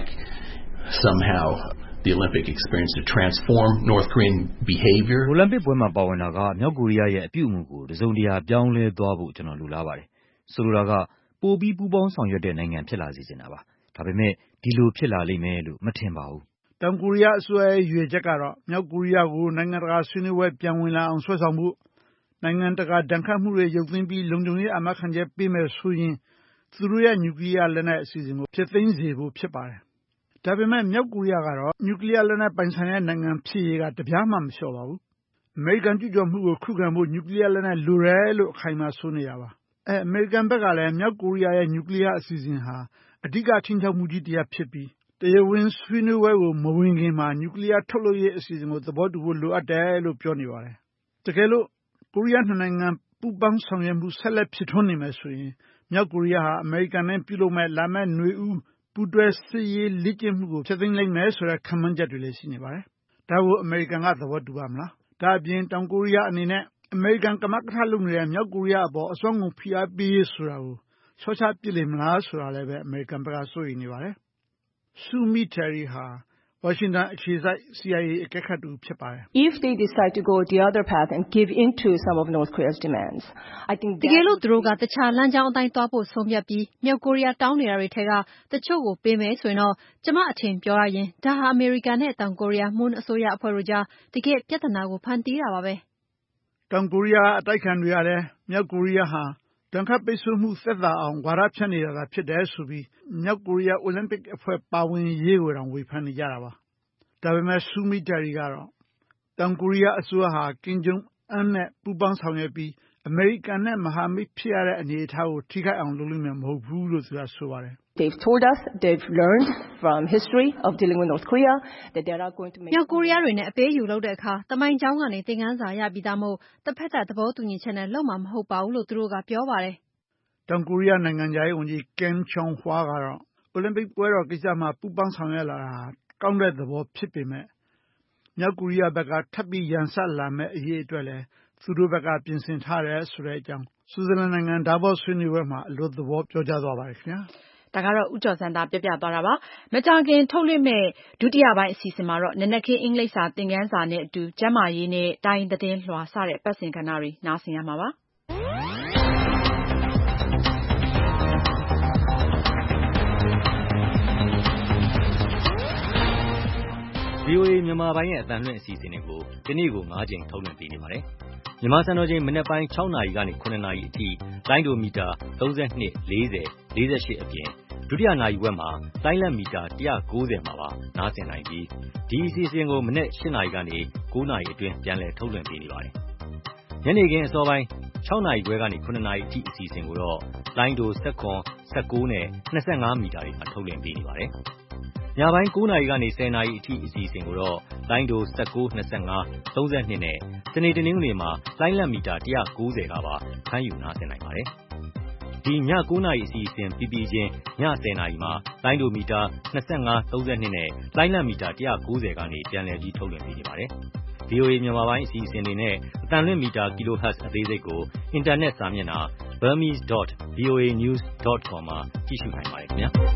somehow the Olympic experience to transform North Korean behavior. အိုလံပစ်ပွဲမှာပါဝင်တာကမြောက်ကိုရီးယားရဲ့အပြုအမူကိုတစုံတရာပြောင်းလဲသွားဖို့ကျွန်တော်လိုလားပါတယ်။ဆိုလိုတာကပိုပြီးပူးပေါင်းဆောင်ရွက်တဲ့နိုင်ငံဖြစ်လာစေချင်တာပါ။ဒါပေမဲ့ဒီလိုဖြစ်လာလိမ့်မယ်လို့မထင်ပါဘူး။တောင်ကိုရီးယားအစိုးရရဲ့ရွေချက်ကတော့မြောက်ကိုရီးယားကိုနိုင်ငံတကာဆွေးနွေးပွဲပြန်ဝင်လာအောင်ဆွဲဆောင်ဖို့နိုင်ငံတကာဒဏ်ခတ်မှုတွေရုပ်သိမ်းပြီးလုံခြုံရေးအာမခံချက်ပေးမယ်ဆိုရင်သူတို့ရဲ့နျူကလ িয়ার လက်နက်အစီအစဉ်ကိုဖျက်သိမ်းစေဖို့ဖြစ်ပါတယ်။ဒါပေမဲ့မြောက်ကိုရီးယားကတော့နျူကလ িয়ার လက်နက်ပိုင်ဆိုင်တဲ့နိုင်ငံဖြစ်ရေးကတပြားမှမလျှော့ပါဘူး။အမေရိကန်ကျူးကျော်မှုကိုခုခံဖို့နျူကလ িয়ার လက်နက်လိုတယ်လို့အခိုင်အမာဆိုနေတာပါ။အဲအမေရိကန်ဘက်ကလည်းမြောက်ကိုရီးယားရဲ့နျူကလ িয়ার အစီအစဉ်ဟာအဓိကခြိမ်းခြောက်မှုကြီးတစ်ရပ်ဖြစ်ပြီးတရားဝင်ဆွေးနွေးပွဲကိုမဝင်ခင်မှာနျူကလ িয়ার ထုတ်လုပ်ရေးအစီအစဉ်ကိုသဘောတူဖို့လိုအပ်တယ်လို့ပြောနေပါတယ်။တကယ်လို့ကိုရီးယားနှစ်နိုင်ငံပူးပေါင်းဆောင်ရွက်မှုဆက်လက်ဖြစ်ထွန်းနေမယ်ဆိုရင်မြောက်ကိုရီးယားဟာအမေရိကန်နဲ့ပြုလုပ်မဲ့လာမဲ့ຫນွေဦးပူးတွဲစစ်ရေးလေ့ကျင့်မှုကိုဖျက်သိမ်းလိုက်မယ်ဆိုတဲ့ခန့်မှန်းချက်တွေလည်းရှိနေပါတယ်။ဒါကိုအမေရိကန်ကသဘောတူပါမလား။ဒါအပြင်တောင်ကိုရီးယားအနေနဲ့အမေရိကန်ကမကထလုပ်နေတဲ့မြောက်ကိုရီးယားအပေါ်အစွမ်းကုန်ဖိအားပေးရေးဆိုတာကိုချောချပစ်လိမ့်မလားဆိုတာလည်းပဲအမေရိကန်ဘက်ကစိုးရိမ်နေပါတယ်။ Sue Mi Terry ဟာဝါရှင်တန်အခြေစိုက် C I A အကဲခတ်တူဖြစ်ပါတယ်။ If they decide to go the other path and give in to some of North Korea's demands, I think တကယ်လို့သူတို့ကတခြားလမ်းကြောင်းအတိုင်းသွားဖို့ဆုံးဖြတ်ပြီးမြောက်ကိုရီးယားတောင်းနေတာတွေထဲကတချို့ကိုပေးမယ်ဆိုရင်တော့ကျမအထင်ပြောရရင်ဒါဟာအမေရိကန်နဲ့တောင်ကိုရီးယားမွန်းအစိုးရအဖွဲ့တို့ကြားတကယ်ပြဿနာကိုဖန်တီးတာပါပဲ။တောင်ကိုရီးယားအတိုက်ခံတွေကလည်းမြောက်ကိုရီးယားဟာဒဏ်ခတ်ပိတ်ဆို့မှုသက်သာအောင်ဝါဒဖြန့်နေတာဖြစ်တယ်ဆိုပြီးမြောက်ကိုရီးယားအိုလံပစ်အဖွဲ့ပါဝင်ရေးကိုတောင်ဝေဖန်နေကြတာပါ။ဒါပေမဲ့ Sue Mi Terry ကတော့တောင်ကိုရီးယားအစိုးရဟာကင်ဂျုံအန်းနဲ့ပူးပေါင်းဆောင်ရွက်ပြီးအမေရိကန်နဲ့မဟာမိတ်ဖြစ်ရတဲ့အနေအထားကိုထိခိုက်အောင်လုပ်လိမ့်မယ်မဟုတ်ဘူးလို့သူကဆိုပါတယ်။ They've told us they've learned from history of dealing with North Korea that they are going to make မြောက်ကိုရီးယားတွေနဲ့အပေးယူလုပ်တဲ့အခါတမိုင်းကြောင်းကနေသင်ခန်းစာရပြီးသားမို့တစ်ဖက်သက်သဘောတူညီချက်နဲ့လုပ်မှာမဟုတ်ပါဘူးလို့သူတို့ကပြောပါတယ်။တောင်ကိုရီးယားနိုင်ငံသားရေးဝန်ကြီး Kim Chong Hwa ကတော့အိုလံပစ်ပွဲတော်ကိစ္စမှာပူးပေါင်းဆောင်ရွက်လာတာကောင်းတဲ့သဘောဖြစ်ပေမဲ့မြောက်ကိုရီးယားဘက်ကထပ်ပြီးရန်ဆက်လာမဲ့အရေးအတွက်လည်းသူတို့ဘက်ကပြင်ဆင်ထားတယ်ဆိုတဲ့အကြောင်းဆွစ်ဇာလန်နိုင်ငံဒါဘော့ဆွေးနွေးပွဲမှာအလို့သဘောပြောကြားသွားပါတယ်ခင်ဗျာ။ဒါကတော့ဦးကျော်စံသာပြပြသွားတာပါ။မကြာခင်ထုတ်လွှင့်မဲ့ဒုတိယပိုင်းအစီအစဉ်မှာတော့နနက်ခင်းအင်္ဂလိပ်စာသင်ခန်းစာနဲ့အတူကျန်းမာရေးနဲ့တိုင်းသတင်းလွှာစတဲ့ပတ်စဉ်ကဏ္ဍတွေနားဆင်ရမှာပါ။ V O A မြန်မာပိုင်းရဲ့အသံလွှင့်အစီအစဉ်တွေကိုဒီနေ့ကို၅ကြိမ်ထုတ်လွှင့်ပေးနေပါတယ်။မြန်မာစံတော်ချိန်မနက်ပိုင်း၆နာရီကနေ၇နာရီအထိလိုင်းဒိုမီတာသုံး၂၄၀ ၄၈အပြင်ဒုတိယနာရီဝက်မှာလိုင်းလက်မီတာ၁၉၀မှာပါနားဆင်နိုင်ပြီးဒီအစီအစဉ်ကိုမနက်၈နာရီကနေ၉နာရီအတွင်းပြန်လည်ထုတ်လွှင့်ပေးနေပါတယ်။ညနေခင်းအစောပိုင်း၆နာရီခွဲကနေ၇နာရီအထိအစီအစဉ်ကိုတော့လိုင်းဒို၁၇ ၁၉နဲ့၂၅မီတာတွေမှာထုတ်လွှင့်ပေးနေပါတယ်။ညပိုင်း၉နာရီကနေ၁၀နာရီအထိအစီအစဉ်ကိုတော့လိုင်းဒို၁၉ ၂၅ ၃၂နဲ့စနေတနင်္ဂနွေမှာလိုင်းလက်မီတာ၁၉၀ကပါဖမ်းယူနားဆင်နိုင်ပါတယ်။ ဒီဒီညကိုးနာရီအစီအစဉ်ပြီးပြီးချင်းညဆယ်နာရီမှာလိုင်းဒိုမီတာနှစ်ငါး သုံး၂နဲ့လိုင်းလံမီတာone ninetyကနေပြန်လည်ပြီးထုတ်လွှင့်ပေးနေပါတယ်။ ဗွီအိုအေ မြန်မာပိုင်းအစီအစဉ်တွေနဲ့အသံလွှင့်မီတာ kilohertz အသေးစိတ်ကိုအင်တာနက်စာမျက်နှာ burmese dot voa news dot com မှာကြည့်ရှုနိုင်ပါတယ်ခင်ဗျာ။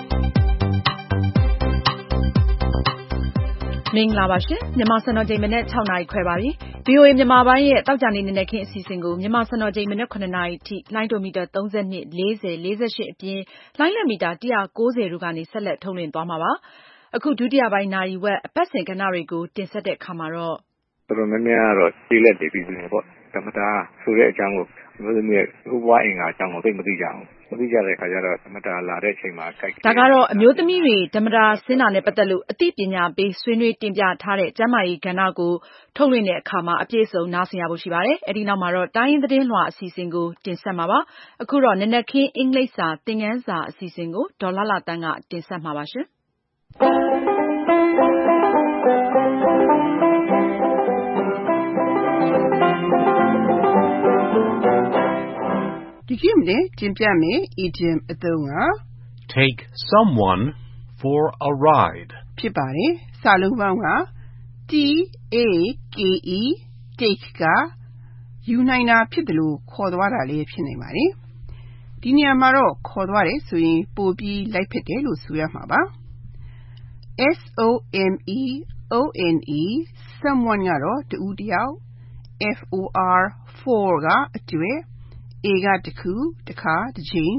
မင်္ဂလာပါရှင်မြန်မာစံတော်ချိန်မနေ့၆နာရီခွဲပါပြီ။ ဗွီအိုအေမြန်မာပိုင်းရဲ့တောက်ကြနေနေခင်းအစီအစဉ်ကိုမြန်မာစံတော်ချိန်မနေ့ခုနှစ်နာရီထိလိုင်းဒိုမီတာသုံး၂ ၄၀ ၄၈အပြင်လိုင်းလံမီတာone ninetyတို့ကနေဆက်လက်ထုတ်လွှင့်သွားမှာပါ။အခုဒုတိယပိုင်းနာရီဝက်အပတ်စဉ်ကဏ္ဍတွေကိုတင်ဆက်တဲ့အခါမှာတော့တော်တော်များများကတော့ကျေးလက်တွေပြည်သူတွေပေါ့ဓမ္မတာဆိုတဲ့အကြောင်းကိုမျိုးသမီးရဲ့ဥပဝါအင်္ဂါအကြောင်းကိုသိမသိကြအောင်မသိကြတဲ့အခါကျတော့ဓမ္မတာလာတဲ့အချိန်မှာကိုက်ဒါကတော့အမျိုးသမီးတွေဓမ္မတာဆင်းတာနဲ့ပတ်သက်လို့အသိပညာပေးဆွေးနွေးတင်ပြထားတဲ့ကျန်းမာရေးကဏ္ဍကိုထုတ်လွှင့်တဲ့အခါမှာအပြည့်အစုံနားဆင်ရဖို့ရှိပါတယ်။အဲဒီနောက်မှာတော့တိုင်းရင်းသတင်းလွှာအစီအစဉ်ကိုတင်ဆက်မှာပါ။အခုတော့နနက်ခင်းအင်္ဂလိပ်စာသင်ခန်းစာအစီအစဉ်ကိုဒေါ်လာလာတန်းကတင်ဆက်မှာပါရှင်။ဒီကနေ့တင်ပြမယ့် idiom အသုံးက take someone for a ride ဖြစ်ပါတယ်။စာလုံးပေါင်းက T A K E take ကယူနိုင်တာဖြစ်တယ်လို့ခေါ်သွားတာလည်းဖြစ်နိုင်ပါတယ်။ဒီနေရာမှာတော့ခေါ်သွားတယ်ဆိုရင်ပိုပြီးလိုက်ဖြစ်တယ်လို့ဆိုရမှာပါ။ S O M E O N E someone ကတော့တဦးတယောက် F O R for ကအတွက် A ကတခုတခါတစ်ချိန်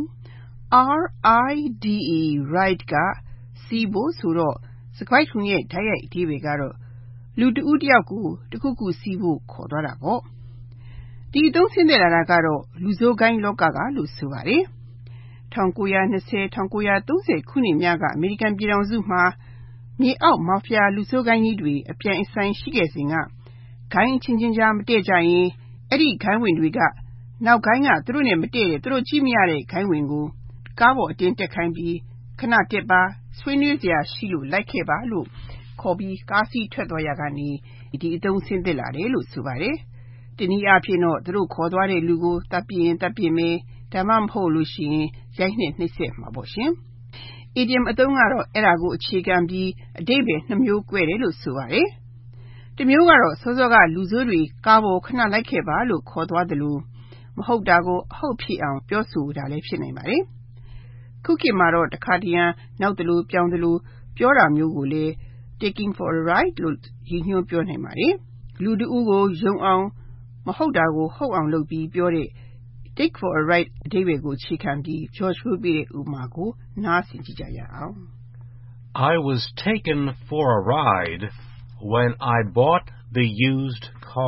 R I D E ride ကစီးဖို့ဆိုတော့စကားခုရဲ့ဓာတ်ရိုက်အဓိပ္ပာယ်ကတော့လူတဦးတယောက်ကိုတခုခုစီးဖို့ခေါ်သွားတာပေါ့။ဒီအသုံးဆင်းသက်လာတာကတော့လူဆိုးဂိုင်းလောကကလို့ဆိုပါတယ်။၁၉၂၀ ၁၉၃၀ခုနှစ်များကအမေရိကန်ပြည်ထောင်စုမှာမြေအောက်မာဖီယာလူဆိုးဂိုင်းကြီးတွေအပြိုင်အဆိုင်ရှိခဲ့စဉ်ကဂိုင်းအချင်းချင်းကြားမတည့်ကြရင်အဲ့ဒီဂိုင်းဝင်တွေကနောက်ဂိုင်းကသူတို့နဲ့မတည့်တဲ့သူတို့ကြည့်မရတဲ့ဂိုင်းဝင်ကိုကားပေါ်အတင်းတက်ခိုင်းပြီးခဏတက်ပါဆွေးနွေးစရာရှိလို့လိုက်ခဲ့ပါလို့ခေါ်ပြီးကားစီးထွက်သွားရကနေဒီအသုံးဆင်းသက်လာတယ်လို့ဆိုပါတယ်။တနည်းအားဖြင့်တော့သူတို့ခေါ်သွားတဲ့လူကိုတပ်ပြင်းတပ်ပြင်းမယ်ဒါမှမဟုတ်လို့ရှိရင်ရိုက်နှက်နှိပ်စက်မှာပေါ့ရှင်။ idiom အသုံးကတော့အဲ့ဒါကိုအခြေခံပြီးအဓိပ္ပာယ်နှစ်မျိုး꿰တယ်လို့ဆိုပါတယ်။တစ်မျိုးကတော့စောစောကလူဆိုးတွေကားပေါ်ခဏလိုက်ခဲ့ပါလို့ခေါ်သွားတယ်လို့မဟုတ်တာကိုအဟုတ်ဖြစ်အောင်ပြောဆိုတာလည်းဖြစ်နိုင်ပါတယ်။ခုခေတ်မှာတော့တခါတရံနောက်တလူပြောင်းတလူပြောတာမျိုးကိုလည်း taking for a ride လို့ရည်ညွှန်းပြောနိုင်ပါတယ်။လူတဦးကိုယုံအောင်မဟုတ်တာကိုဟုတ်အောင်လုပ်ပြီးပြောတဲ့ take for a ride အဓိပ္ပာယ်ကိုခြေခံပြီးပြောချိုးပြတဲ့ဥပမာကိုနားဆင်ကြည့်ကြရအောင်။ I was taken for a ride when I bought the used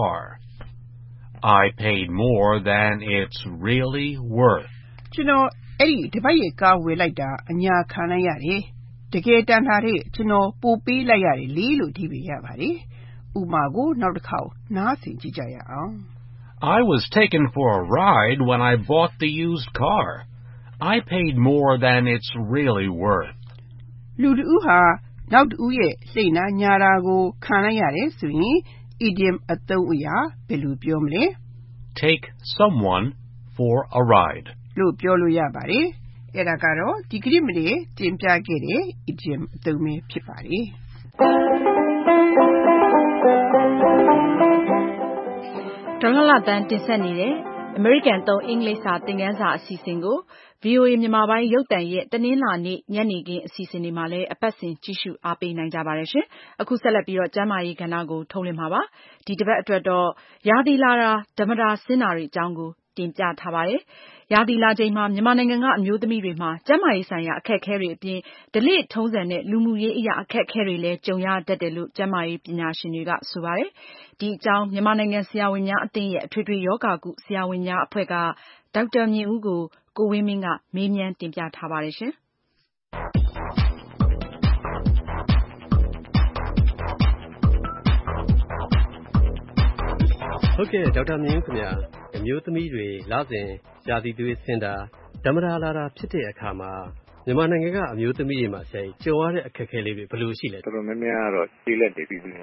car.I paid more than it's really worth. ကျွန်တော်အဲ့ဒီတပတ်ရဲ့ကားဝယ်လိုက်တာအညာခံလိုက်ရတယ်။တကယ်တန်တာတဲ့ကျွန်တော်ပိုပေးလိုက်ရတယ်လေလို့ဒီပြရပါတယ်။ဥပမာကိုနောက်တစ်ခေါက်နားဆင်ကြည့်ကြရအောင် I was taken for a ride when I bought the used car. I paid more than it's really worth. လူတဦးဟာနောက်တဦးရဲ့စိတ်နာညာတာကိုခံလိုက်ရတယ်ဆိုရင်idiom အသုံးအရာဘယ်လိုပြောမလဲ Take someone for a ride လို့ပြောလို့ရပါတယ်။အဲ့ဒါကတော့ဒီကနေ့မနေ့တင်ပြခဲ့တဲ့ idiom အသုံးပဲဖြစ်ပါတယ်။ဒေါ်လာလာတန်းတင်ဆက်နေတဲ့အမေရိကန်သုံးအင်္ဂလိပ်စာသင်ခန်းစာအစီအစဉ်ကို ဗွီအိုအေမြန်မာပိုင်းရုပ်သံရဲ့တနင်္လာနေ့ညနေခင်းအစီအစဉ်တွေမှာလည်းအပတ်စဉ်ကြည့်ရှုအားပေးနိုင်ကြပါတယ်ရှင်။အခုဆက်လက်ပြီးတော့ကျန်းမာရေးကဏ္ဍကိုထုတ်လွှင့်မှာပါ။ဒီတစ်ပတ်အတွက်တော့ရာသီလာတာဓမ္မတာဆင်းတာတွေအကြောင်းကိုတင်ပြထားပါတယ်။ရာသီလာချိန်မှာမြန်မာနိုင်ငံကအမျိုးသမီးတွေမှာကျန်းမာရေးဆိုင်ရာအခက်အခဲတွေအပြင်ဓလေ့ထုံးစံနဲ့လူမှုရေးအရာအခက်အခဲတွေလည်းကြုံရတတ်တယ်လို့ကျန်းမာရေးပညာရှင်တွေကဆိုပါတယ်။ဒီအကြောင်းမြန်မာနိုင်ငံဆရာဝန်များအသင်းရဲ့အထွေထွေရောဂါကုဆရာဝန်များအဖွဲ့ကဒေါက်တာမြင့်ဦးကိုကိုဝင်းမင်းကမေးမြန်းတင်ပြထားပါတယ်ရှင်။ဟုတ်ကဲ့ဒေါက်တာမြင့်ဦးခင်ဗျာအမျိုးသမီးတွေလစဉ်ရာသီသွေးဆင်းတာဓမ္မတာလာတာဖြစ်တဲ့အခါမှာမြန်မာနိုင်ငံကအမျိုးသမီးတွေမှာဆရာကြီးကြုံရတဲ့အခက်အခဲလေးတွေဘယ်လိုရှိလဲတော်တော်များများကတော့ကျေးလက်တွေပြည်သူတွေပေါ့ဓ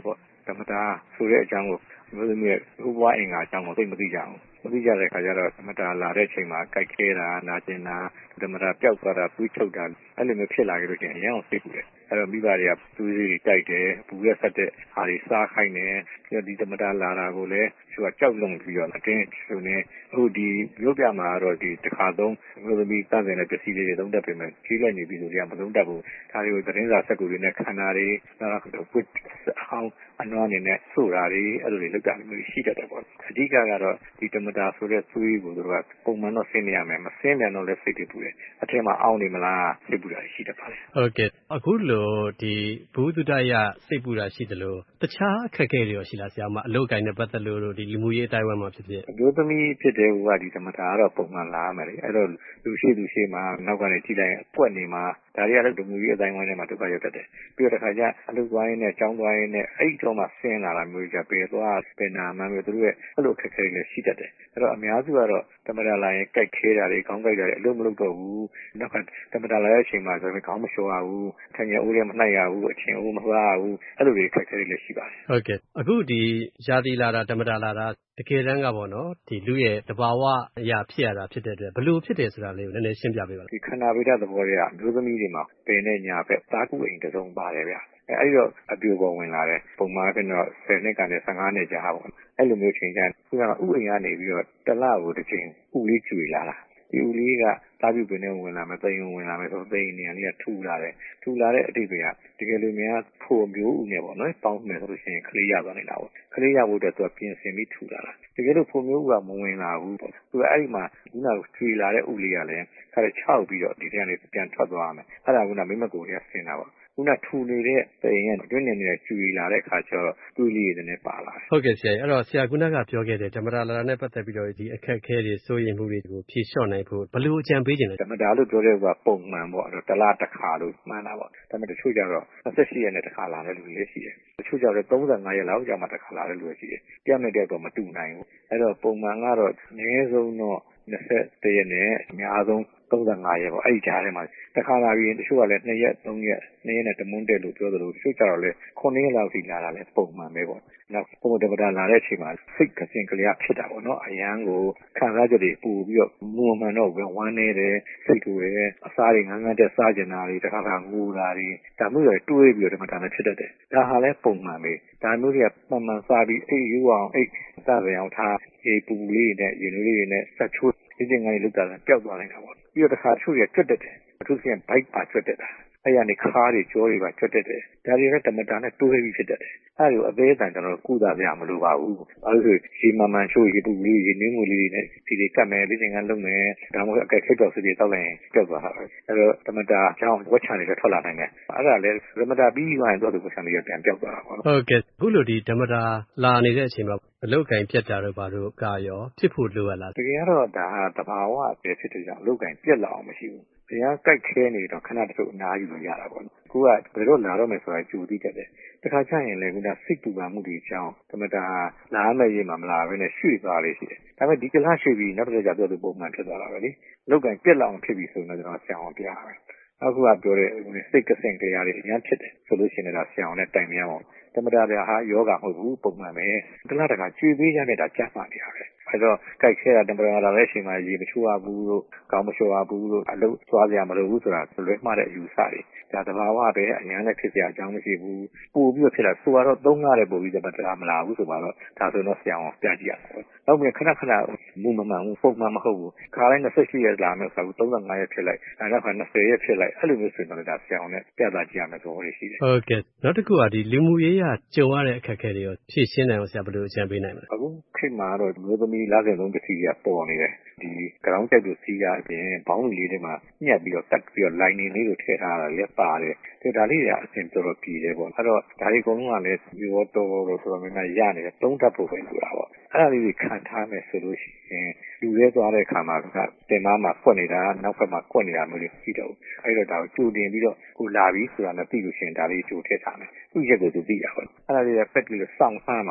ဓမ္မတာဆိုတဲ့အကြောင်းကိုမျိုးသမီးရဲ့ဥပဝါအင်္ဂါအကြောင်းကိုသိမသိကြဘူးမသိကြတဲ့အခါကျတော့ဓမ္မတာလာတဲ့အချိန်မှာကြိုက်ခဲတာနာကျင်တာဓမ္မတာပျောက်သွားတာပူးချုပ်တာအဲ့လိုမျိုးဖြစ်လာကြလို့ချင်းအရင်အောင်သိဘူးလေအဲ့တော့မိဘတွေကသူးစီတွေတိုက်တယ်ပူရက်ဆက်တဲ့ဟာတွေစားခိုင်းတယ်ပြီးတော့ဒီဓမ္မတာလာတာကိုလည်းသူကကြောက်လွန်ပြီးတော့အတင်းဆိုနေအခုဒီမြို့ပြမှာတော့ဒီတစ်ခါသုံးမျိုးသမီးတန်းစင်တဲ့ပစ္စည်းတွေသုံးတတ်ပေမဲ့ကြီးလိုက်နေပြီဆိုကြမသုံးတတ်ဘူးဒါတွေကိုသတင်းစာစက်ကူတွေနဲ့ခန္ဓာတွေနောက်တော့ပွတ်အောင်အနွားအနေနဲ့ဆိုတာတွေအဲ့လိုတွေလောက်တာမျိုးရှိတတ်တယ်ပေါ့အဓိကကတော့ဒီဓမ္မတာဆိုတဲ့သွေးကိုတို့ကပုံမှန်တော့ဆင်းနေရမယ်မဆင်းပြန်တော့လည်းစိတ်တွေပူတယ်အထက်မှာအောင်းနေမလားစိတ်ပူတာရှိတတ်ပါလေဟုတ်ကဲ့အခုလိုဒီဘုဒ္ဓရစိတ်ပူတာရှိတယ်လို့တခြားအခက်အခဲတွေရောရှိလားဆရာမအလုပ်ကိုင်းနဲ့ပတ်သက်လို့ဒီလူမှုရေးအတိုင်းအဝိုင်းမှာဖြစ်ဖြစ်အမျိုးသမီးဖြစ်တဲ့ဟိုကဒီဓမ္မတာကတော့ပုံမှန်လာမယ်လေအဲ့တော့လူရှိသူရှိမှာနောက်ကနေကြည့်လိုက်ပွက်နေမှာဒါတွေကတော့လူမှုရေးအတိုင်းအဝိုင်းထဲမှာဒုက္ခရောက်တတ်တယ်ပြီးတော့တစ်ခါကျအလုပ်သွားရင်းနဲ့ကြောင်းသွားရင်းနဲ့အဲ့တော့မှဆင်းလာတာမျိုးကြပေသွားပင်နာမှမျိုးတို့ရဲ့အဲ့လိုအခက်အခဲတွေရှိတတ်တယ်အဲ့တော့အများစုကတော့ဓမ္မတာလာရင်ကြိုက်ခဲတာတွေခေါင်းကြိုက်တာတွေအလုပ်မလုပ်တော့ဘူးနောက်ကဓမ္မတာလာတဲ့အချိန်မှာဆိုရင်ခေါင်းမလျှော်ရဘူးထင်ရဦးရမနှိုက်ရဘူးအချင်းဦးမလှရဘူးအဲ့လိုတွေအခက်အခဲတွေလည်းရှိပါတယ်ဟုတ်ကဲ့အခုဒီယာတိလာတာဓမ္မတာလာတာတကယ်တမ်းကပေါ့နော်ဒီလူရဲ့တဘာဝအရာဖြစ်ရတာဖြစ်တဲ့အတွက်ဘလို့ဖြစ်တယ်ဆိုတာလေးကိုနည်းနည်းရှင်းပြပေးပါလားဒီခန္ဓာဗေဒသဘောတွေကအမျိုးသမီးတွေမှာပင်နဲ့ညာဘက်သာကုအိမ်တစ်စုံပါတယ်ဗျအဲအဲ့တော့အပြိုပေါ်ဝင်လာတယ်ပုံမှန်ကတော့ဆယ်နှစ်ကနေဆယ်ငါးနှစ်ကြာပေါ့အဲ့လိုမျိုးချိန်ကျရင်ခုနကဥအိမ်ကနေပြီးတော့တလကိုတစ်ချိန်ဥလေးကျွေလာတာဒီဥလေးကသာပြုပင်နဲ့ဝင်လာမယ်သိရင်ဝင်လာမယ်ဆိုသိရင်နေရာလေးကထူလာတယ်ထူလာတဲ့အတိတ်ကတကယ်လို့များဖို့မျိုးဥနဲ့ပေါ့နော်ပေါင်းမယ်ဆိုလို့ရှိရင်ခလေးရသွားနေတာပေါ့ခလေးရဖို့အတွက်သူကပြင်ဆင်ပြီးထူလာတာတကယ်လို့ဖို့မျိုးဥကမဝင်လာဘူးပေါ့သူကအဲ့ဒီမှာခုနကကျွေလာတဲ့ဥလေးကလည်းခါချောက်ပြီးတော့ဒီထဲကနေပြန်ထွက်သွားမယ်အဲ့ဒါကမိမကိုတွေကဆင်တာပေါ့ခုနထူနေတဲ့သိရင်အတွင်းနေနေတဲ့ကျွေလာတဲ့အခါကျတော့တွေးလေးတွေနဲ့ပါလာတယ်ဟုတ်ကဲ့ဆရာအဲ့တော့ဆရာခုနကပြောခဲ့တဲ့ဓမ္မတာလာနဲ့ပတ်သက်ပြီးတော့ဒီအခက်အခဲတွေစိုးရိမ်မှုတွေကိုဖြေလျှော့နိုင်ဖို့ဘယ်လိုအကြံပေးခြင်းလဲဓမ္မတာလို့ပြောတဲ့ကပုံမှန်ပေါ့အဲ့တော့တလားတစ်ခါလို့မှန်းတာပေါ့ဒါပေမဲ့တချို့ကျတော့၂၈ရက်နဲ့တစ်ခါလာတဲ့လူတွေရှိတယ်တချို့ကျတော့၃၅ရက်လောက်ကြာမှတစ်ခါလာတဲ့လူတွေရှိတယ်တယောက်နဲ့တယောက်တော့မတူနိုင်ဘူးအဲ့တော့ပုံမှန်ကတော့အနည်းဆုံးတော့၂၁ရက်နဲ့အများဆုံး၃၅ရက်ပေါ့အဲ့ဒီကြားထဲမှာတစ်ခါလာပြီးတချို့ကလည်း၂ရက်၃ရက်၂ရက်နဲ့တမွန်းတက်လို့ပြောသလိုတချို့ကျတော့လည်းခုနှစ်ရက်လောက်ထိလာတာလည်းပုံမှန်ပဲပေါ့နောက်ပုံဓမ္မတာလာတဲ့အချိန်မှာစိတ်ကစင်ကလေးဖြစ်တာပေါ့နော်အရန်ကိုခံစားချက်တွေပူပြီးတော့မူမှန်တော့ဝမ်းနေတယ်စိတ်တူတယ်အစားတွေငန်းငန်းတက်စားကျင်တာတွေတစ်ခါခါငိုတာတွေဒါမျိုးတွေတွေးပြီးတော့ဓမ္မတာနဲ့ဖြစ်တတ်တယ်ဒါဟာလည်းပုံမှန်ပဲဒါမျိုးတွေကမှန်မှန်စားပြီးအိပ်ယူအောင်အိပ်စားကြအောင်ထားအေးပူလေးနဲ့ရေနွေးလေးနဲ့ဆက်ချိုးဒီတင်ငါးလေးလောက်တာပျောက်သွားနေတာပေါ့ပြီးတော့တစ်ခါချိုးရကျွတ်တက်တယ်အထူးသဖြင့်ဘိုက်ပါကျွတ်တက်တာအဲ့ရနေခါးတွေကြောတွေပါကျွတ်တက်တယ်ဒါတွေလည်းဓမ္မတာနဲ့တိုးပြီးဖြစ်တတ်တယ်အဲ့ဒါကိုအသေးအတန်ကျွန်တော်ကုသပြမလိုပါဘူးဘာလို့ဆိုရေမှန်မှန်ချိုးရေပူလေးရေနင်းငွေလေးတွေနဲ့ဒီတွေကတ်မယ်ဒီတင်ငါလုံးမယ်ဒါမှမဟုတ်အကက်ခိတ်တော်စီတွေတောက်လိုက်ရင်ပျောက်သွားတာပဲအဲ့တော့ဓမ္မတာကြောင့်ဝက်ချန်တွေလည်းထွက်လာနိုင်တယ်အဲ့ဒါလည်းဓမ္မတာပြီးသွားရင်တော့ဒီဝက်ချန်တွေကပြန်ပျောက်သွားတာပေါ့ဟုတ်ကဲ့အခုလိုဒီဓမ္မတာလာနေတဲ့အချိန်မှာအလုတ်ကင်ပြတ်တာတို့ဘာလို့ကရောဖြစ်ဖို့လိုရလားတကယ်တော့ဒါတဘာဝပဲဖြစ်တဲ့ကြောင့်အလုတ်ကင်ပြတ်လာအောင်မရှိဘူးဘယ်ကကြိုက်ခဲနေတော့ခဏတချို့အနားယူလို့ရတာပေါ့။ကိုကဘယ်တော့လာတော့မယ်ဆိုတာကြိုသိတတ်တယ်။တခါကျရင်လည်းကစိတ်ပူပန်မှုတွေကြောင့်ဓမ္မတာလာမယ်ရေးမှာမလာဘဲနဲ့ရွှေ့သွားလေးရှိတယ်။ဒါပေမဲ့ဒီကလားရွှေ့ပြီးနောက်တစ်ခါကျတော့ပုံမှန်ဖြစ်သွားတာပဲလေ။အလုတ်ကင်ပြတ်လာအောင်ဖြစ်ပြီးဆိုတော့ကျွန်တော်ဆရာအောင်ပြရမယ်။အခုကပြောတဲ့စိတ်ကစင်တရားတွေအများဖြစ်တယ်ဆိုလို့ရှိရင်လည်းဆရာအောင်နဲ့တိုင်မြအောင်ဓမ္မတာတွေဟာယောဂမဟုတ်ဘူးပုံမှန်ပဲတလားတခါကျွေးပေးကြတဲ့ဒါကြားမှနေတာပဲအဲတော့ကြိုက်ခဲတာဓမ္မတာလာတဲ့အချိန်မှာရေမချိုးရဘူးလို့ကောင်းမလျှော်ရဘူးလို့အလုပ်သွားကြရမလို့ဘူးဆိုတာလွဲမှားတဲ့အယူဆတွေဒါတဘာဝပဲအများနဲ့ဖြစ်စရာအကြောင်းမရှိဘူးပို့ပြီးတော့ဖြစ်လာဆိုတော့သုံးကားတဲ့ပို့ပြီးဓမ္မတာမလာဘူးဆိုတော့ဒါဆိုတော့ဆရာအောင်ပြကြည့်ရအောင်နောက်ပြီးခဏခဏမူမမှန်ဘူးပုံမှန်မဟုတ်ဘူးခါတိုင်း၂၈ရက်လာမယ်ဆိုတော့၃၅ရက်ဖြစ်လိုက်အဲနောက်က၂၀ရက်ဖြစ်လိုက်အဲ့လိုမျိုးဆိုရင်တော့ဒါဆရာအောင်နဲ့ပြသကြည့်ရမယ်ဆိုလို့ရှိတယ်ဟုတ်ကဲ့နောက်တစ်ခုကဒီလူမှုရေးရကြုံရတဲ့အခက်အခဲတွေရောဖြည့်ရှင်းနိုင်အောင်ဆရာဘယ်လိုအကြံပေးနိုင်မလဲအခုခေတ်မှာတော့မျိုးသမီးလာစဉ်ဆုံးပစ္စည်းတွေပေါ်နေတယ်ဒီကရောင်းချက်တို့စီးရအပြင်ဘောင်းလေးတွေမှာညက်ပြီးတော့တက်ပြီးတော့ line လေးကိုထည့်ထားတာလည်းပါတယ်ဒီဒါလေးတွေအဆင်တော်တော်ပြည်တယ်ပေါ့အဲ့တော့ဒါတွေအကုန်လုံးကလည်းပြောတော်လို့ဆိုတော့မှရနေတယ်သုံးတတ်ဖို့ပဲဆိုတာပေါ့အဲ့ဒါလေးတွေခံထားမယ်ဆိုလို့ရှိရင်လူရဲသွားတဲ့အခါမှာကတင်မမှာဖွက်နေတာနောက်ဘက်မှာကွက်နေတာမျိုးတွေရှိတော့အဲ့တော့ဒါကိုကြိုတင်ပြီးတော့ကိုလာပြီးဆိုတာနဲ့ပြီးလို့ရှိရင်ဒါလေးကြိုထည့်ထားမယ်သူ့ရက်ကိုသူသိတာပေါ့အဲ့ဒါလေးကပက်ပြီးတော့စောင့်ဆန်းမှာ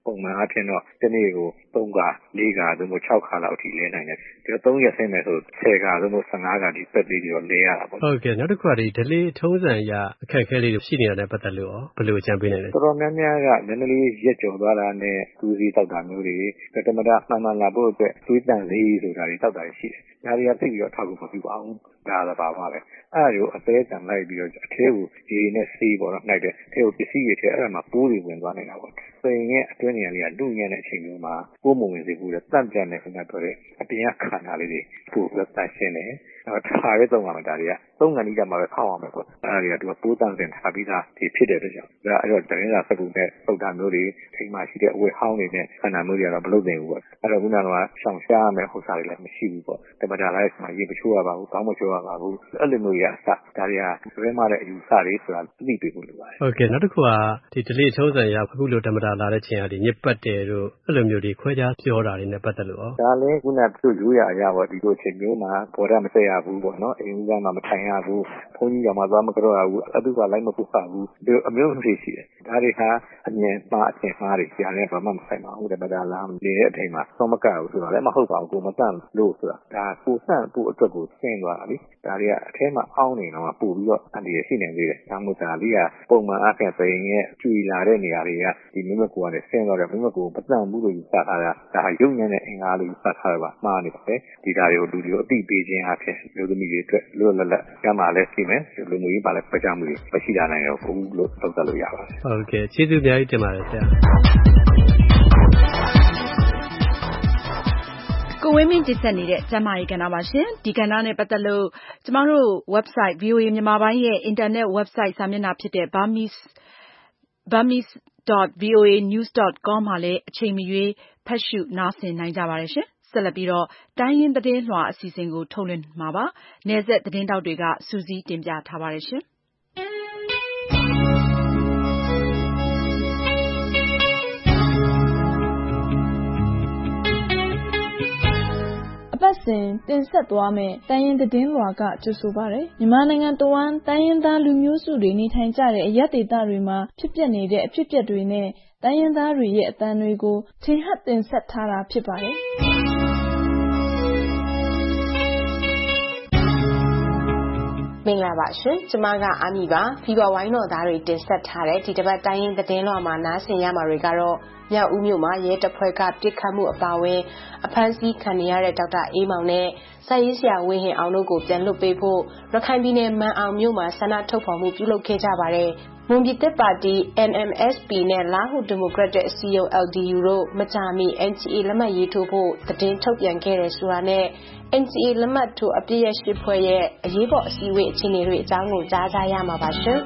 ပုံမှန်အားဖြင့်တော့ဒီနေ့ကိုသုံးခါလေးခါသို့မဟုတ်ခြောက်ခါလောက်အထိလဲနိုင်တယ်ဒီတော့သုံးရက်ဆင်းမယ်ဆိုဆယ်ခါသို့မဟုတ်ဆယ့်ငါးခါဒီပက်လေးတွေတော့လဲရတာပေါ့ဟုတ်ကဲ့နောက်တစ်ခုကဒီဒလေးထုံးစံရအခက်အခဲလေးတွေရှိနေတာနဲ့ပတ်သက်လို့ရောဘယ်လိုအကြံပေးနိုင်လဲတော်တော်များများကနည်းနည်းလေးရက်ကျော်သွားတာနဲ့သူစီတောက်တာမျိုးတွေတမတာမှန်မှန်လာဖို့အတွက်သွေးတန်လေးဆိုတာတွေတောက်တာရှိတယ်ဒါတွေကသိပြီးတော့ထောက်ဖို့မပြုပါဘူးဒါလည်းပါပါပဲအဲ့ဒါကိုအသေးတန်လိုက်ပြီးတော့အထဲကိုရေနဲ့ဆေးပေါ်တော့နှိုက်တယ်အဲကိုပစ္စည်းတွေထဲအဲ့ဒါမှာပိုးတွေဝင်သွားနေတာပေါ့စိန်ရဲ့အတွင်းနေရာလေးကလူညံ့တဲ့အချိန်မျိုးမှာပိုးမဝင်စေဘူးလေတန့်ပြန်နေခဏပြောတဲ့အပြင်ကခန္ဓာလေးတွေပို့ပြီးတန့်ရှင်းတယ်အဲ့ဒါရဲသုံးပါမယ်ဒါတွေကသုံးငန်းကြီးကြမှာပဲဖောက်အောင်ပဲပေါ့အဲ့ဒါတွေကသူကပိုးတန့်စင်ထားပြီးသားဒီဖြစ်တဲ့အတွက်ကြောင့်ဒါအဲ့တော့တရင်စာစကူနဲ့ပုတ်တာမျိုးတွေထိမှရှိတဲ့အဝတ်ဟောင်းတွေနဲ့ခန္ဓာမျိုးတွေကတော့မလုပ်နိုင်ဘူးပေါ့အဲ့တော့ခုနကရှောင်ရှားမယ်ဟိုစားတွေလည်းမရှိဘူးပေါ့တမတာလိုက်မှာရေမချိုးရပါဘူးကောင်းမချိုးရပါဘူးအဲ့လိုမျိုးရအစဒါတွေကရဲမတဲ့အယူဆတွေဆိုတာသိပြီးဖို့လိုပါတယ်ဟုတ်ကဲ့နောက်တစ်ခုကဒီဒလေးထုံးစံရအခုလိုတမတာလာတဲ့ချိန်ကဒီညစ်ပတ်တယ်တို့အဲ့လိုမျိုးတွေခွဲခြားပြောတာတွေနဲ့ပတ်သက်လို့ရောဒါလည်းခုနကသူ့ရိုးရအရာပေါ့ဒီလိုချိန်မျိုးမှာပေါ်ရမဆက်ရဘူးပေါ့နော်အိမ်ကမှမထိုင်ရဘူးဘုန်းကြီးကမှသွားမကြောက်ရဘူးအတုကလိုက်မပုတ်ခဘူးဒီအမျိုးမျိုးရှိတယ်ဒါတွေဟာအမြင်မှားအထင်မှားတွေကြားလဲဘာမှမဆိုင်ပါဘူးတမတာလာနေတဲ့အချိန်မှာသောမကဘူးဆိုတော့လည်းမဟုတ်ပါဘူးကိုမတန့်လို့ဆိုတာဒါကိုဆန့်ဖို့အတွက်ကိုဆင်းသွားတာလေဒါတွေကအထဲမှာအောင်းနေတော့ပို့ပြီးတော့အန်ဒီရရှိနေသေးတယ်ဒါမှမဟုတ်ဒါလေးကပုံမှန်အပြင်ပြင်ရဲ့ကျွေလာတဲ့နေရာတွေကဒီမိမကိုကလည်းဆင်းသွားတယ်မိမကိုမတန့်ဘူးလို့ယူဆထားတာဒါဟာရုပ်ညံ့တဲ့အင်္ဂါလို့ယူဆထားတာပါမှားနေတယ်ဒီဓာတ်တွေကိုလူတွေကိုအသိပေးခြင်းအဖြစ်မျိုးသမီးတွေအတွက်လွတ်လပ်လပ်ကျမ်းမာလဲရှိမယ်လူမျိုးရေးပါလဲပတ်ကြမှုတွေမရှိတာနိုင်တော့ဘူးလို့သုံးသပ်လို့ရပါတယ်ဟုတ်ကဲ့ကျေးဇူးအများကြီးတင်ပါတယ်ဆရာကိုဝင်းမင်းတင်ဆက်နေတဲ့ကျမရဲ့ကဏ္ဍပါရှင်ဒီကဏ္ဍနဲ့ပတ်သက်လို့ကျမတို့ website ဗီအိုအေမြန်မာပိုင်းရဲ့ internet website စာမျက်နှာဖြစ်တဲ့ burmese burmese dot v o a news dot com မှာလည်းအချိန်မရွေးဖတ်ရှုနားဆင်နိုင်ကြပါတယ်ရှင်ဆက်လက်ပြီးတော့တိုင်းရင်းသတင်းလွှာအစီအစဉ်ကိုထုတ်လွှင့်မှာပါနယ်စပ်သတင်းတောက်တွေကစူးစီးတင်ပြထားပါတယ်ရှင်အပတ်စဉ်တင်ဆက်သွားမယ့်တိုင်းရင်းသတင်းလွှာကကြိုဆိုပါရယ်မြန်မာနိုင်ငံတဝန်းတိုင်းရင်းသားလူမျိုးစုတွေနေထိုင်ကြတဲ့အရပ်ဒေသတွေမှာဖြစ်ပျက်နေတဲ့အဖြစ်အပျက်တွေနဲ့တိုင်းရင်းသားတွေရဲ့အသံတွေကိုထင်ဟပ်တင်ဆက်ထားတာဖြစ်ပါတယ်မင်္ဂလာပါရှင်ကျမကအာမီပါဖီဗာဝိုင်းတော်သားတွေတင်ဆက်ထားတဲ့ဒီတစ်ပတ်တိုင်းရင်းသတင်းလွှာမှာနားဆင်ရမှာတွေကတော့မြောက်ဦးမြို့မှာရဲတပ်ဖွဲ့ကပစ်ခတ်မှုအပါအဝင်အဖမ်းဆီးခံရတဲ့ဒေါက်တာအေးမောင်နဲ့စာရေးဆရာဝင်းဟင်အောင်တို့ကိုပြန်လွှတ်ပေးဖို့ရခိုင်ပြည်နယ်မန်အောင်မြို့မှာဆန္ဒထုတ်ဖော်မှုပြုလုပ်ခဲ့ကြပါတယ်မွန်ပြည်သစ်ပါတီ N M S P နဲ့လားဟူဒီမိုကရက်တစ်အစည်းအရုံး L D U တို့မကြာမီ N C A လက်မှတ်ရေးထိုးဖို့သတင်းထုတ်ပြန်ခဲ့တယ်ဆိုတာနဲ့ N C A လက်မှတ်ထိုးအပြည့်ရရှိဖွဲ့ရဲ့အရေးပေါ်အစည်းအဝေးအခြေအနေတွေအကြောင်းကိုကြားကြရမှာပါရှင်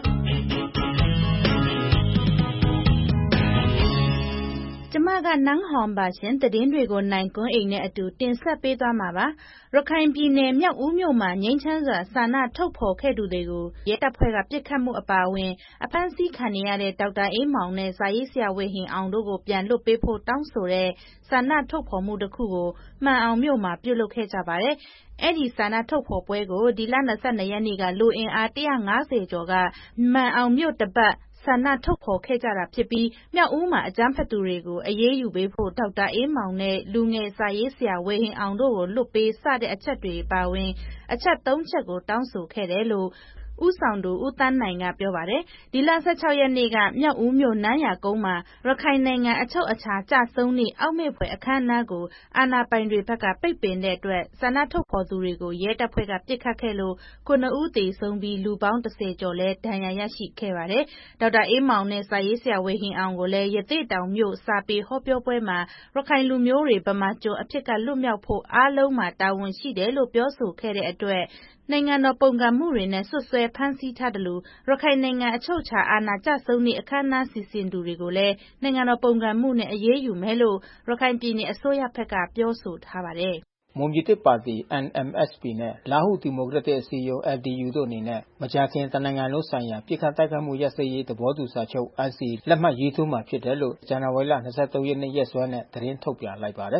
ကျမကနန်းဟောင်ပါရှင်သတင်းတွေကိုနိုင်ကွန်းအိမ်နဲ့အတူတင်ဆက်ပေးသွားမှာပါရခိုင်ပြည်နယ်မြောက်ဦးမြို့မှာငြိမ်းချမ်းစွာဆန္ဒထုတ်ဖော်ခဲ့သူတွေကိုရဲတပ်ဖွဲ့ကပစ်ခတ်မှုအပါအဝင်အဖမ်းဆီးခံရတဲ့ဒေါက်တာအေးမောင်နဲ့စာရေးဆရာဝေဟင်အောင်တို့ကိုပြန်လွှတ်ပေးဖို့တောင်းဆိုတဲ့ဆန္ဒထုတ်ဖော်မှုတစ်ခုကိုမှန်အောင်မြို့မှာပြုလုပ်ခဲ့ကြပါတယ်အဲ့ဒီဆန္ဒထုတ်ဖော်ပွဲကိုဒီလ၂၂ရက်နေ့ကလူအင်အား၁၅၀ကျော်ကမှန်အောင်မြို့တပတ်ဆန္ဒထုတ်ဖော်ခဲ့ကြတာဖြစ်ပြီးမြောက်ဦးမှာအကြမ်းဖက်သူတွေကိုအရေးယူပေးဖို့ဒေါက်တာအေးမောင်နဲ့လူငယ်စာရေးဆရာဝေဟင်အောင်တို့ကိုလွတ်ပေးစတဲ့အချက်တွေပါဝင်အချက်သုံးချက်ကိုတောင်းဆိုခဲ့တယ်လို့ဦးဆောင်သူဦးတန်းနိုင်ကပြောပါတယ်ဒီလ၁၆ရက်နေ့ကမြောက်ဦးမြို့နန်းရာကုန်းမှာရခိုင်နိုင်ငံအချုပ်အခြာကျဆုံးနေအောက်မေ့ဖွယ်အခမ်းအနားကိုအာဏာပိုင်တွေဘက်ကပိတ်ပင်တဲ့အတွက်ဆန္ဒထုတ်ဖော်သူတွေကိုရဲတပ်ဖွဲ့ကပစ်ခတ်ခဲ့လို့ခုနှစ်ဦးသေဆုံးပြီးလူပေါင်း၁၀ကျော်လဲဒဏ်ရာရရှိခဲ့ပါတယ်ဒေါက်တာအေးမောင်နဲ့စာရေးဆရာဝေဟင်အောင်ကိုလည်းရသေ့တောင်မြို့စာပေဟောပြောပွဲမှာရခိုင်လူမျိုးတွေဗမာကျော်အဖြစ်ကလွတ်မြောက်ဖို့အားလုံးမှာတာဝန်ရှိတယ်လို့ပြောဆိုခဲ့တဲ့အတွက်နိုင်ငံတော်ပုံကံမှုတွေနဲ့ဆွတ်ဆွဲဖမ်းဆီးထားတယ်လို့ရခိုင်နိုင်ငံအချုပ်အခြာအာဏာကျဆုံးနေအခမ်းအနားစီစဉ်သူတွေကိုလည်းနိုင်ငံတော်ပုံကံမှုနဲ့အရေးယူမယ်လို့ရခိုင်ပြည်နယ်အစိုးရဘက်ကပြောဆိုထားပါတယ်မွန်ပြည်သစ်ပါတီ N M S P နဲ့လားဟူဒီမိုကရက်တစ်အစည်းအရုံး L D U တို့အနေနဲ့မကြာခင်တနိုင်ငံလုံးဆိုင်ရာပြစ်ခတ်တိုက်ခိုက်မှုရပ်စဲရေးသဘောတူစာချုပ် N C A လက်မှတ်ရေးထိုးမှာဖြစ်တယ်လို့ဇန်နဝါရီလ၂၃ရက်နေ့ရက်စွဲနဲ့သတင်းထုတ်ပြန်လိုက်ပါတယ်။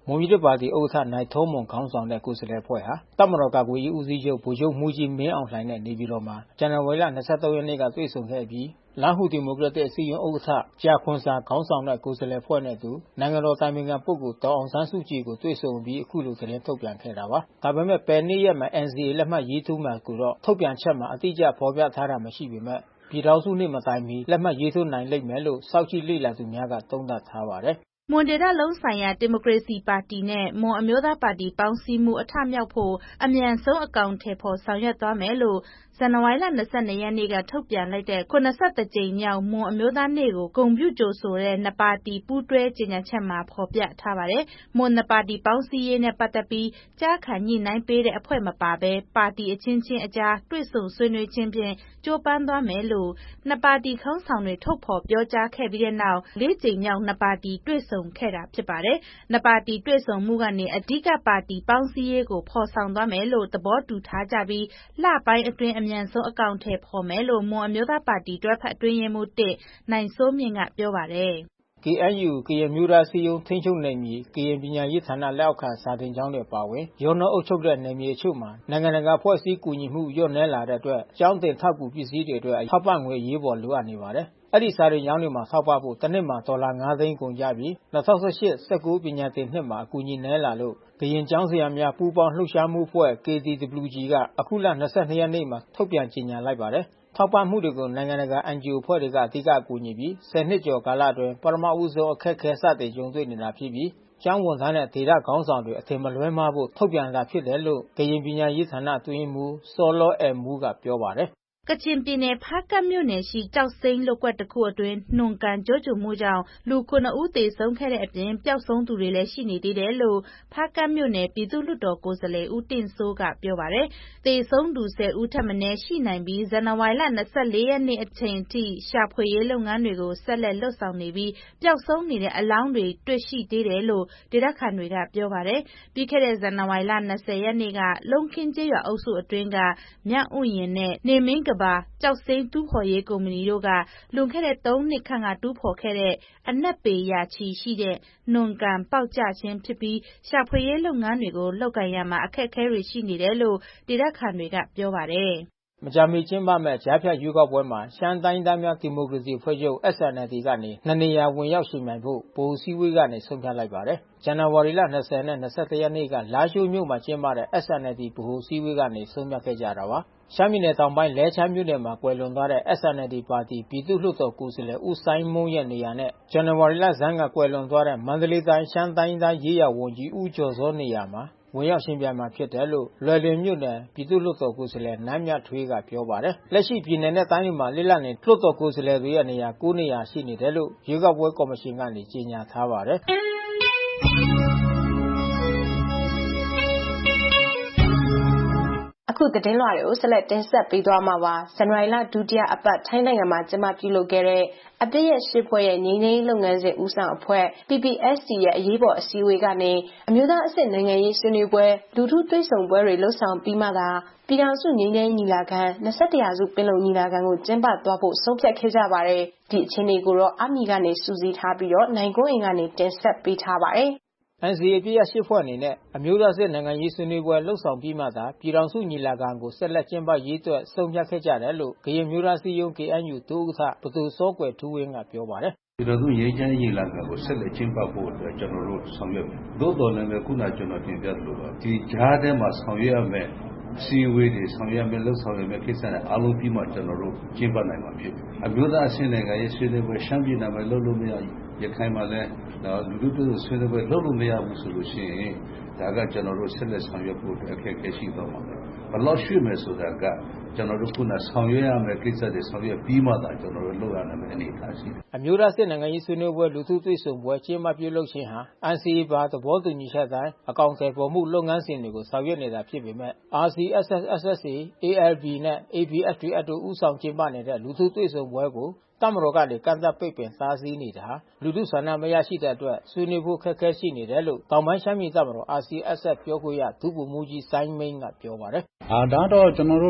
မွန်ပြည်သစ်ပါတီဥက္ကဋ္ဌနိုင်ထောမွန်ခေါင်းဆောင်တဲ့ကိုယ်စားလှယ်အဖွဲ့ဟာတပ်မတော်ကာကွယ်ရေးဦးစီးချုပ်ဗိုလ်ချုပ်မှူးကြီးမင်းအောင်လှိုင်နဲ့နေပြည်တော်မှာဇန်နဝါရီလ ၂၃ ရက်နေ့ကတွေ့ဆုံခဲ့ပြီးလားဟူဒီမိုကရက်တစ်အစည်းအရုံးဥက္ကဋ္ဌကြာခွန်ဆာခေါင်းဆောင်တဲ့ကိုယ်စားလှယ်အဖွဲ့နဲ့အတူနိုင်ငံတော်တိုင်ပင်ခံပုဂ္ဂိုလ်ဒေါ်အောင်ဆန်းစုကြည်ကိုတွေ့ဆုံပြီးအခုလိုသတင်းထုတ်ပြန်ခဲ့တာပါ။ဒါပေမဲ့ဘယ်နေ့ရက်မှာ N C A လက်မှတ်ရေးထိုးမှာကိုတော့ထုတ်ပြန်ချက်မှာအတိအကျဖော်ပြထားတာမရှိပေမဲ့ပြည်ထောင်စုနေ့မတိုင်မီလက်မှတ်ရေးထိုးနိုင်လိမ့်မယ်လို့စောင့်ကြည့်လေ့လာသူများကသုံးသပ်ထားပါတယ်။မွန်ဒေသလုံးဆိုင်ရာဒီမိုကရေစီပါတီနဲ့မွန်အမျိုးသားပါတီပေါင်းစည်းမှုအထမြောက်ဖို့အမြန်ဆုံးအကောင်အထည်ဖော်ဆောင်ရွက်သွားမယ်လို့ဇန်နဝါရီလ ၂၂ ရက်နေ့ကထုတ်ပြန်လိုက်တဲ့ ၇၁ ကြိမ်မြောက်မွန်အမျိုးသားနေ့ကိုဂုဏ်ပြုကြိုဆိုတဲ့နှစ်ပါတီပူးတွဲကြေညာချက်မှာဖော်ပြထားပါတယ်။မွန်နှစ်ပါတီပေါင်းစည်းရေးနဲ့ပတ်သက်ပြီးကြားခံညှိနှိုင်းပေးတဲ့အဖွဲ့မပါဘဲပါတီအချင်းချင်းအကြားတွေ့ဆုံဆွေးနွေးခြင်းဖြင့်ကြိုးပမ်းသွားမယ်လို့နှစ်ပါတီခေါင်းဆောင်တွေထုတ်ဖော်ပြောကြားခဲ့ပြီးတဲ့နောက်လေးကြိမ်မြောက်နှစ်ပါတီတွေ့ဆုံခဲ့တာဖြစ်ပါတယ်။နှစ်ပါတီတွေ့ဆုံမှုကနေအဓိကပါတီပေါင်းစည်းရေးကိုဖော်ဆောင်သွားမယ်လို့သဘောတူထားကြပြီးလပိုင်းအတွင်းအမြန်ဆုံးအကောင်အထည်ဖော်မယ်လို့မွန်အမျိုးသားပါတီတွဲဖက်အတွင်းရေးမှူးတစ်နိုင်စိုးမြင့်ကပြောပါတယ်။ K N U ကရင်မျိုးသားစည်းရုံးထိန်းချုပ်နယ်မြေကရင်ပညာရေးဌာနလက်အောက်ခံစာသင်ကျောင်းတွေပါဝင်ရောနှောအုပ်ချုပ်တဲ့နယ်မြေအချို့မှာနိုင်ငံတကာဖွဲ့စည်းကူညီမှုလျော့နည်းလာတဲ့အတွက်ကျောင်းတင်ထောက်ကူပစ္စည်းတွေအတွက်ထောက်ပံ့ငွေရေးပေါ်လိုအပ်နေပါတယ်။အဲ့ဒီစာတင်ကျောင်းတွေမှာထောက်ပံ့ဖို့တစ်နှစ်မှာဒေါ်လာ ၅ သိန်းကုန်ကြပြီး၂၀၁၈ ၁၉ ပညာသင်နှစ်မှာအကူအညီနည်းလာလို့ကရင်ကျောင်းဆရာများပူးပေါင်းလှုပ်ရှားမှုအဖွဲ့ K D W G ကအခုလ ၂၂ ရက်နေ့မှာထုတ်ပြန်ကြေညာလိုက်ပါတယ်။ထောက်ပံ့မှုတွေကိုနိုင်ငံတကာ N G O အဖွဲ့တွေကအဓိကအကူအညီပြီးဆယ်နှစ်ကျော်ကာလအတွင်းပထမဦးဆုံးအခက်ခဲစတင်ကြုံတွေ့နေတာဖြစ်ပြီးကျောင်းဝန်ထမ်းတဲ့ဒေသခေါင်းဆောင်တွေအထင်မလွဲမှားဖို့ထုတ်ပြန်တာဖြစ်တယ်လို့ကရင်ပညာရေးဌာနအတွင်းမှူးစောလောအယ်မူးကပြောပါတယ်ကချင်ပြည်နယ်ဖားကန့်မြို့နယ်ရှိကျောက်စိမ်းလုပ်ကွက်တစ်ခုအတွင်းနှွန်ကန်ကြိုးကျွမှုကြောင့်လူ ခုနစ် ဦးသေဆုံးခဲ့တဲ့အပြင်ပျောက်ဆုံးသူတွေလည်းရှိနေသေးတယ်လို့ဖားကန့်မြို့နယ်ပြည်သူ့လွှတ်တော်ကိုယ်စားလှယ်ဦးတင့်စိုးကပြောပါတယ်။သေဆုံးသူ ဆယ်ဦးထက်မနည်းရှိနိုင်ပြီးဇန်နဝါရီလ ၂၄ ရက်နေ့အချိန်ထိရှာဖွေရေးလုပ်ငန်းတွေကိုဆက်လက်လုပ်ဆောင်နေပြီးပျောက်ဆုံးနေတဲ့အလောင်းတွေတွေ့ရှိသေးတယ်လို့ဒေသခံတွေကပြောပါတယ်။ပြီးခဲ့တဲ့ဇန်နဝါရီလ ၂၀ ရက်နေ့ကလုံခင်းကျေးရွာအုပ်စုအတွင်းကမြဥယျာဉ်နဲ့နေမင်းကဘာကျောက်စိမ်းတူးဖော်ရေးကုမ္ပဏီတို့ကလွန်ခဲ့တဲ့သုံးနှစ်ခန့်ကတူးဖော်ခဲ့တဲ့အနက်ပေရာချီရှိတဲ့နွန်ကန်ပေါက်ကျခြင်းဖြစ်ပြီးရှာဖွေရေးလုပ်ငန်းတွေကိုလုပ်ကိုင်ရမှာအခက်အခဲတွေရှိနေတယ်လို့ဒေသခံတွေကပြောပါတယ်။မကြာမီကျင်းပမဲ့ကြားဖြတ်ရွေးကောက်ပွဲမှာရှမ်းတိုင်းသားများဒီမိုကရေစီအဖွဲ့ချုပ် S N L D ကနေနှစ်နေရာဝင်ရောက်ရှင်ပြိုင်ဖို့ဗဟိုစည်းဝေးကနေဆုံးဖြတ်လိုက်ပါတယ်။ဇန်နဝါရီလ ၂၀ နဲ့ ၂၁ ရက်နေ့ကလားရှိုးမြို့မှာကျင်းပတဲ့ S N L D ဗဟိုစည်းဝေးကနေဆုံးဖြတ်ခဲ့ကြတာပါ။ရှမ်းပြည်နယ်တောင်ပိုင်းလဲချားမြို့နယ်မှာကွယ်လွန်သွားတဲ့ S N L D ပါတီပြည်သူ့လွှတ်တော်ကိုယ်စားလှယ်ဦးစိုင်းမုန်းရဲ့နေရာနဲ့ဇန်နဝါရီလဆန်းကကွယ်လွန်သွားတဲ့မန္တလေးတိုင်းရှမ်းတိုင်းသားရေးရာဝန်ကြီးဦးကျော်စောနေရာမှာဝင်ရောက်ရှင်ပြိုင်မှာဖြစ်တယ်လို့လွယ်လင်မြို့နယ်ပြည်သူ့လွှတ်တော်ကိုယ်စားလှယ်နန်းမြထွေးကပြောပါတယ်။လက်ရှိပြည်နယ်နဲ့တိုင်းတွေမှာလစ်လပ်နေလွှတ်တော်ကိုယ်စားလှယ်တွေရဲ့နေရာ၉နေရာရှိနေတယ်လို့ရွေးကောက်ပွဲကော်မရှင်ကနေကြေညာထားပါတယ်။အခုသတင်းလွှာတွေကိုဆက်လက်တင်ဆက်ပေးသွားမှာပါဇန်နဝါရီလဒုတိယအပတ်ထိုင်းနိုင်ငံမှာကျင်းပပြုလုပ်ခဲ့တဲ့အပစ်ရရှစ်ဖွဲ့ရဲ့ငြိမ်းချမ်းရေးလုပ်ငန်းစဉ်ဦးဆောင်အဖွဲ့ P P S D ရဲ့အရေးပေါ်အစည်းအဝေးကနေအမျိုးသားအဆင့်နိုင်ငံရေးဆွေးနွေးပွဲလူထုတွေ့ဆုံပွဲတွေလှုပ်ဆောင်ပြီးမှသာပြည်ထောင်စုငြိမ်းချမ်းရေးညီလာခံ၂၁ရာစုပင်လုံညီလာခံကိုကျင်းပသွားဖို့ဆုံးဖြတ်ခဲ့ကြပါတယ်ဒီအခြေအနေကိုတော့အမီကနေစူးစီးထားပြီးတော့နိုင်ကွန်းအင်ကနေတင်ဆက်ပေးထားပါတယ် N C A အပစ်ရရှစ်ဖွဲ့အနေနဲ့အမျိုးသားစစ်နိုင်ငံရေးဆွေးနွေးပွဲလှုပ်ဆောင်ပြီးမှသာပြည်ထောင်စုညီလာခံကိုဆက်လက်ကျင်းပရေးအတွက်ဆုံးဖြတ်ခဲ့ကြတယ်လို့ကရင်မျိုးသားစည်းရုံး K N U ဒုဥက္ကဋ္ဌပသူစောကွယ်ထူးဝင်းကပြောပါတယ်။ပြည်ထောင်စုငြိမ်းချမ်းရေးညီလာခံကိုဆက်လက်ကျင်းပဖို့အတွက်ကျွန်တော်တို့ဆောင်ရွက်မယ်။သို့တော်လည်းပဲခုနကျွန်တော်တင်ပြသလိုပါဒီကြားထဲမှာဆောင်ရွက်ရမယ်စီဝေးတွေဆောင်ရွက်မယ်လှုပ်ဆောင်ရမယ်ကိစ္စတွေအားလုံးပြီးမှကျွန်တော်တို့ကျင်းပနိုင်မှာဖြစ်တယ်။အမျိုးသားအဆင့်နိုင်ငံရေးဆွေးနွေးပွဲရှမ်းပြည်နယ်မှာလှုပ်လို့မရရခိုင်မှာလည်းတော့လူလူတို့ဆွေးနွေးပွဲလှုပ်လို့မရဘူးဆိုလို့ရှိရင်ဒါကကျွန်တော်တို့ဆက်လက်ဆောင်ရွက်ဖို့အခက်အခဲရှိသွားမှာပဲဘယ်လောက်ရှိမယ်ဆိုတာကကျွန်တော်တို့ခုနဆောင်ရွက်ရမယ်ကိစ္စတွေဆောင်ရွက်ပြီးမှသာကျွန်တော်တို့လုပ်ရမယ်အနေအထားရှိတယ်အမျိုးသားစစ်နိုင်ငံရေးဆွေးနွေးပွဲလူထုတွေ့ဆုံပွဲကျင်းပပြုလုပ်ခြင်းဟာ N C A ပါသဘောတူညီချက်တိုင်းအကောင့်တွေပေါ်မှုလုပ်ငန်းစဉ်တွေကိုဆောင်ရွက်နေတာဖြစ်ပေမဲ့ R C S S S S A A L P နဲ့ A P F D F တို့ဦးဆောင်ကျင်းပနေတဲ့လူထုတွေ့ဆုံပွဲကိုတပ်မတော်ကနေကန့်သတ်ပိတ်ပင်တားဆီးနေတာဟာလူထုဆန္ဒမရရှိတဲ့အတွက်ဆွေးနွေးဖို့ခက်ခဲရှိနေတယ်လို့တောင်ပိုင်းရှမ်းပြည်တပ်မတော် R C S S ပြောခွင့်ရဒုဗိုလ်မှူးကြီးစိုင်းမိန်းကပြောပါတယ်။အာဒါတော့ကျွန်တော်တို့ဒီ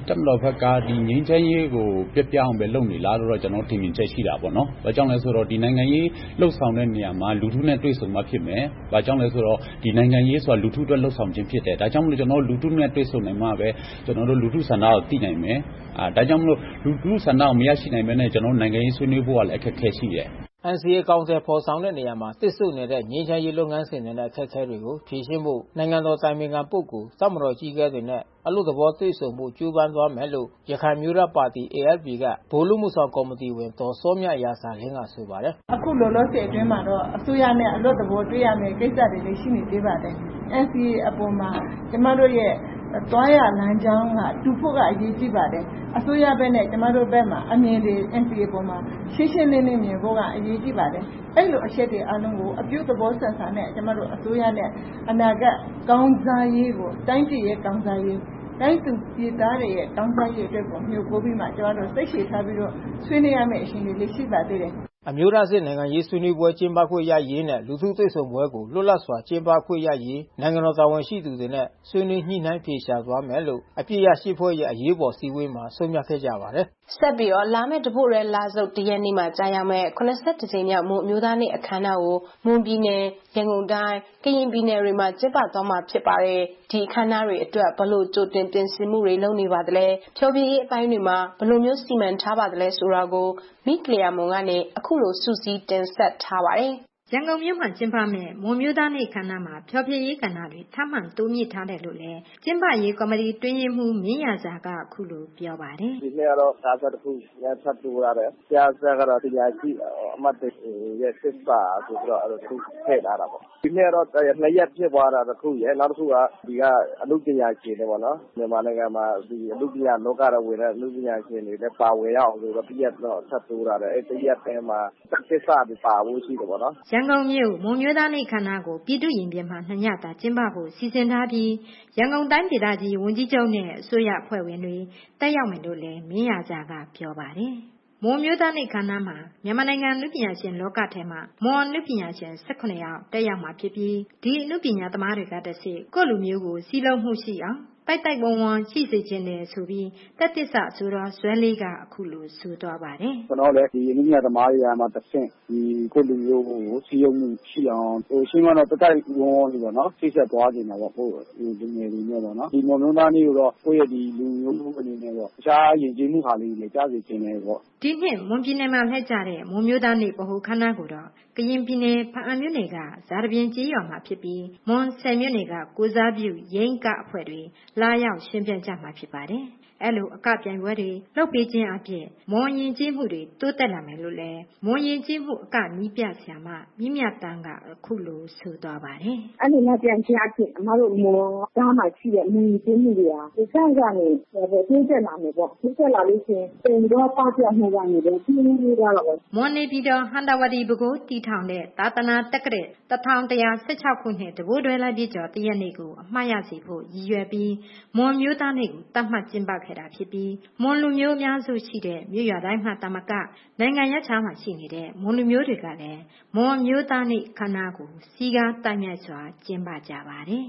တပ်မတော်ဘက်ကဒီငြိမ်းချမ်းရေးကိုပြပြအောင်ပဲလုပ်နေလားလို့တော့ကျွန်တော်ထင်မြင်ချက်ရှိတာပေါ့နော်။ဘာကြောင့်လဲဆိုတော့ဒီနိုင်ငံရေးလှုပ်ဆောင်တဲ့နေရာမှာလူထုနဲ့တွေ့ဆုံမှဖြစ်မယ်။ဘာကြောင့်လဲဆိုတော့ဒီနိုင်ငံရေးဆိုတာလူထုအတွက်လှုပ်ဆောင်ခြင်းဖြစ်တယ်။ဒါကြောင့်မလို့ကျွန်တော်လူထုနဲ့တွေ့ဆုံနိုင်မှပဲကျွန်တော်တို့လူထုဆန္ဒကိုသိနိုင်မယ်။အာဒါကြောင့်မလို့လူထုဆန္ဒကိုမရရှိနိုင်ဘဲနဲ့ကျွန်တော်နိုင်ငံရေးဆွေးနွေးဖို့ကလည်းအခက်အခဲရှိတယ်။ N C A ကောင်ဆယ်ဖော်ဆောင်တဲ့နေရာမှာတစ်စုနေတဲ့ငြိမ်းချမ်းရေးလုပ်ငန်းစဉ်တွေနဲ့အခက်အခဲတွေကိုဖြေရှင်းဖို့နိုင်ငံတော်တိုင်ပင်ခံပုဂ္ဂိုလ်၊တပ်မတော်ကြီးကဲတွေနဲ့အလို့သဘောတွေ့ဆုံမှုကြိုးပမ်းသွားမယ်လို့ရခိုင်မျိုးရပါတီ A L P ကဗိုလ်လူမှုဆောင်ကော်မတီဝင်ဒေါ်စောမြရာဇာလင်းကဆိုပါတယ်။အခုလောလောဆယ်အတွင်းမှာတော့အစိုးရနဲ့အလို့သဘောတွေ့ရမယ်ကိစ္စတွေလည်းရှိနေသေးပါတယ်။ N C A အပေါ်မှာကျမတို့ရဲ့သွားရလမ်းကြောင်းကတူဖို့ကအရေးကြီးပါတယ်။အစိုးရဘက်နဲ့ကျမတို့ဘက်မှာအမြင်တွေ N C A ပေါ်မှာရှင်းရှင်းလင်းလင်းမြင်ဖို့ကအရေးကြီးပါတယ်။အဲ့လိုအချက်တွေအလုံးကိုအပြုသဘောဆန်ဆန်နဲ့ကျမတို့အစိုးရနဲ့အနာဂတ်ကောင်းစားရေးကိုတိုင်းပြည်ရဲ့ကောင်းစားရေးတိုင်းသူပြည်သားတွေရဲ့ကောင်းစားရေးအတွက်ကိုမျိုးပို့ပြီးမှကျမတို့စိတ်ရှည်ထားပြီးတော့ဆွေးနွေးရမယ့်အချိန်တွေလေးရှိပါသေးတယ်။အမျိုးသားစစ်နိုင်ငံရေးဆွေးနွေးပွဲကျင်းပခွင့်ရရေးနဲ့လူထုတွေ့ဆုံပွဲကိုလွတ်လပ်စွာကျင်းပခွင့်ရရေးနိုင်ငံတော်တာဝန်ရှိသူတွေနဲ့ဆွေးနွေးညှိနှိုင်းဖြေရှာသွားမယ်လို့အပြည့်ရရှိဖွဲ့ရဲ့အရေးပေါ်စည်းဝေးမှာဆုံးဖြတ်ခဲ့ကြပါတယ်။ဆက်ပြီးတော့လာမယ့်တပုတ်ရဲလာစုပ်တရက်နေ့မှာကြာရောက်မဲ့ခုနစ်ဆယ့်တစ်ကြိမ်မြောက်မွန်အမျိုးသားနေ့အခမ်းအနားကိုမွန်ပြည်နယ်ရန်ကုန်တိုင်းကရင်ပြည်နယ်တွေမှာကျင်းပသွားမှာဖြစ်ပါတယ်။ဒီအခမ်းအနားတွေအတွက်ဘလို့ကြိုတင်ပြင်ဆင်မှုတွေလုပ်နေပါသလဲ။ဖြောပြရေးအပိုင်းတွေမှာဘလို့မျိုးစီမံထားပါသလဲဆိုတာကိုမိကလျာမွန်ကနေအခုလိုစူးစီးတင်ဆက်ထားပါတယ်။ရန်ကုန်မြို့မှာကျင်းပမယ့်မွန်မျိုးသားနေ့ခမ်းနားမှာဖျော်ဖြေရေးကဏ္ဍတွေထပ်မံတိုးမြင့်ထားတယ်လို့လည်းကျင်းပရေးကော်မတီတွင်းရေးမှူးမင်းရစာကအခုလိုပြောပါတယ်။ဒီနေ့ကတော့စာစပ်တစ်ခုရန်ဆက်တိုးရတယ်။စာစပ်ကတော့တရားရှိအမတ်တွေရဲ့စစ်ပါဆိုတော့အဲ့လိုသူထည့်လာတာပေါ့။ဒီနေ့တော့နှစ်ရက်ဖြစ်သွားတာတစ်ခုရဲ့နောက်တစ်ခုကဒီကအမှုပညာရှင်တွေပေါ့နော်။မြန်မာနိုင်ငံမှာဒီအမှုပညာလောကတော်ဝင်တဲ့အမှုပညာရှင်တွေလည်းပါဝင်ရအောင်ဆိုတော့ပြည့်တော့ဆက်တိုးလာတယ်။အဲ့တရက်တည်းမှာစစ်စာတွေပါဖို့ရှိတယ်ပေါ့နော်။ရန်ကုန်မြို့မွန်မျိုးသားနေ့ခမ်းနားကိုပြည်သူ့ရင်ပြင်မှာနှစ်ညတာကျင်းပဖို့စီစဉ်ထားပြီးရန်ကုန်တိုင်းဒေသကြီးဝန်ကြီးချုပ်နဲ့အစိုးရအဖွဲ့ဝင်တွေတက်ရောက်မယ်လို့လည်းမင်းရစာကပြောပါတယ်။မွန်မျိုးသားနေ့ခမ်းနားမှာမြန်မာနိုင်ငံအနုပညာရှင်လောကထဲမှာမွန်အနုပညာရှင်၁၈ယောက်တက်ရောက်မှာဖြစ်ပြီးဒီအနုပညာသမားတွေကတဆင့်ကိုယ့်လူမျိုးကိုစီးလုံးမှုရှိအောင်တိုက်တိုက်ဝန်းဝန်းရှိစေခြင်းနဲ့ဆိုပြီးတက်သစ္စာဆိုတော့ဇွဲလေးကအခုလိုဆိုသွားပါတယ်။ကျွန်တော်လည်းဒီအနုပညာသမားတွေကမှတစ်ဆင့်ဒီကိုလူမျိုးကိုစီးရုံမှုရှိအောင်ဟိုရှင်းကတော့တက်တိုက်ဝန်းဝန်းလေးပေါ့နော်စိတ်ဆက်သွားကြနေတာပေါ့ဟိုဒီငယ်လေးမျိုးပေါ့နော်ဒီမွန်မျိုးသားလေးကိုတော့ကိုယ့်ရဲ့ဒီလူမျိုးအနေနဲ့ပေါ့တခြားယဉ်ကျေးမှုဟာလေးတွေကြားစေခြင်းနဲ့ပေါ့ဒီနှစ်မွန်ပြည်နယ်မှာလှည့်ကြတဲ့မွန်မျိုးသားနေ့ဗဟိုခမ်းနားကိုတော့ကရင်ပြည်နယ်ဖအံမြို့နယ်ကဇာတပြင်ကြီးရွာမှာဖြစ်ပြီးမွန်ဆယ်မြို့နယ်ကကိုစားပြုရိန်းကအဖွဲ့တွေလာရောက်ရှင်းပြကြမှာဖြစ်ပါတယ်။အဲ့လိုအကပြိုင်ပွဲတွေလုပ်ပေးခြင်းအပြင်မွန်ယဉ်ကျေးမှုတွေတိုးတက်လာမယ်လို့လည်းမွန်ယဉ်ကျေးမှုအကနီးပြဆရာမမြင့်မြတ်တန်းကအခုလိုဆိုသွားပါတယ်။အဲ့ဒီနဲ့ပြန်ချင်းအဖြစ်အမတို့မွန်သားမှာရှိတဲ့မွန်ယဉ်ကျေးမှုတွေဟာဒီဆိုင်ကနေတိုးတက်လာမယ်ပေါ့တိုးတက်လာလို့ရှိရင်ပြန်တော့ပါပြမှုကနေလည်းပြင်းပြင်းသွားတော့မွန်နေပြည်တော်ဟန်တာဝတီဘကိုတီထောင်တဲ့သာသနာတက္ကရာတထောင်တရာဆယ့်ခြောက်ခုနှစ်တဘိုးတွဲလိုက်ပြကျော်တရက်နေ့ကိုအမှားရစေဖို့ရည်ရွယ်ပြီးမွန်မျိုးသားနေ့ကိုတတ်မှတ်ကျင်းပခဲ့တာဖြစ်ပြီးမွန်လူမျိုးအများစုရှိတဲ့မြို့ရွာတိုင်းမှာတမကနိုင်ငံရပ်ခြားမှာရှိနေတဲ့မွန်လူမျိုးတွေကလည်းမွန်မျိုးသားနေ့ခမ်းနားကိုစီကားတိုက်မြိုက်စွာကျင်းပကြပါတယ်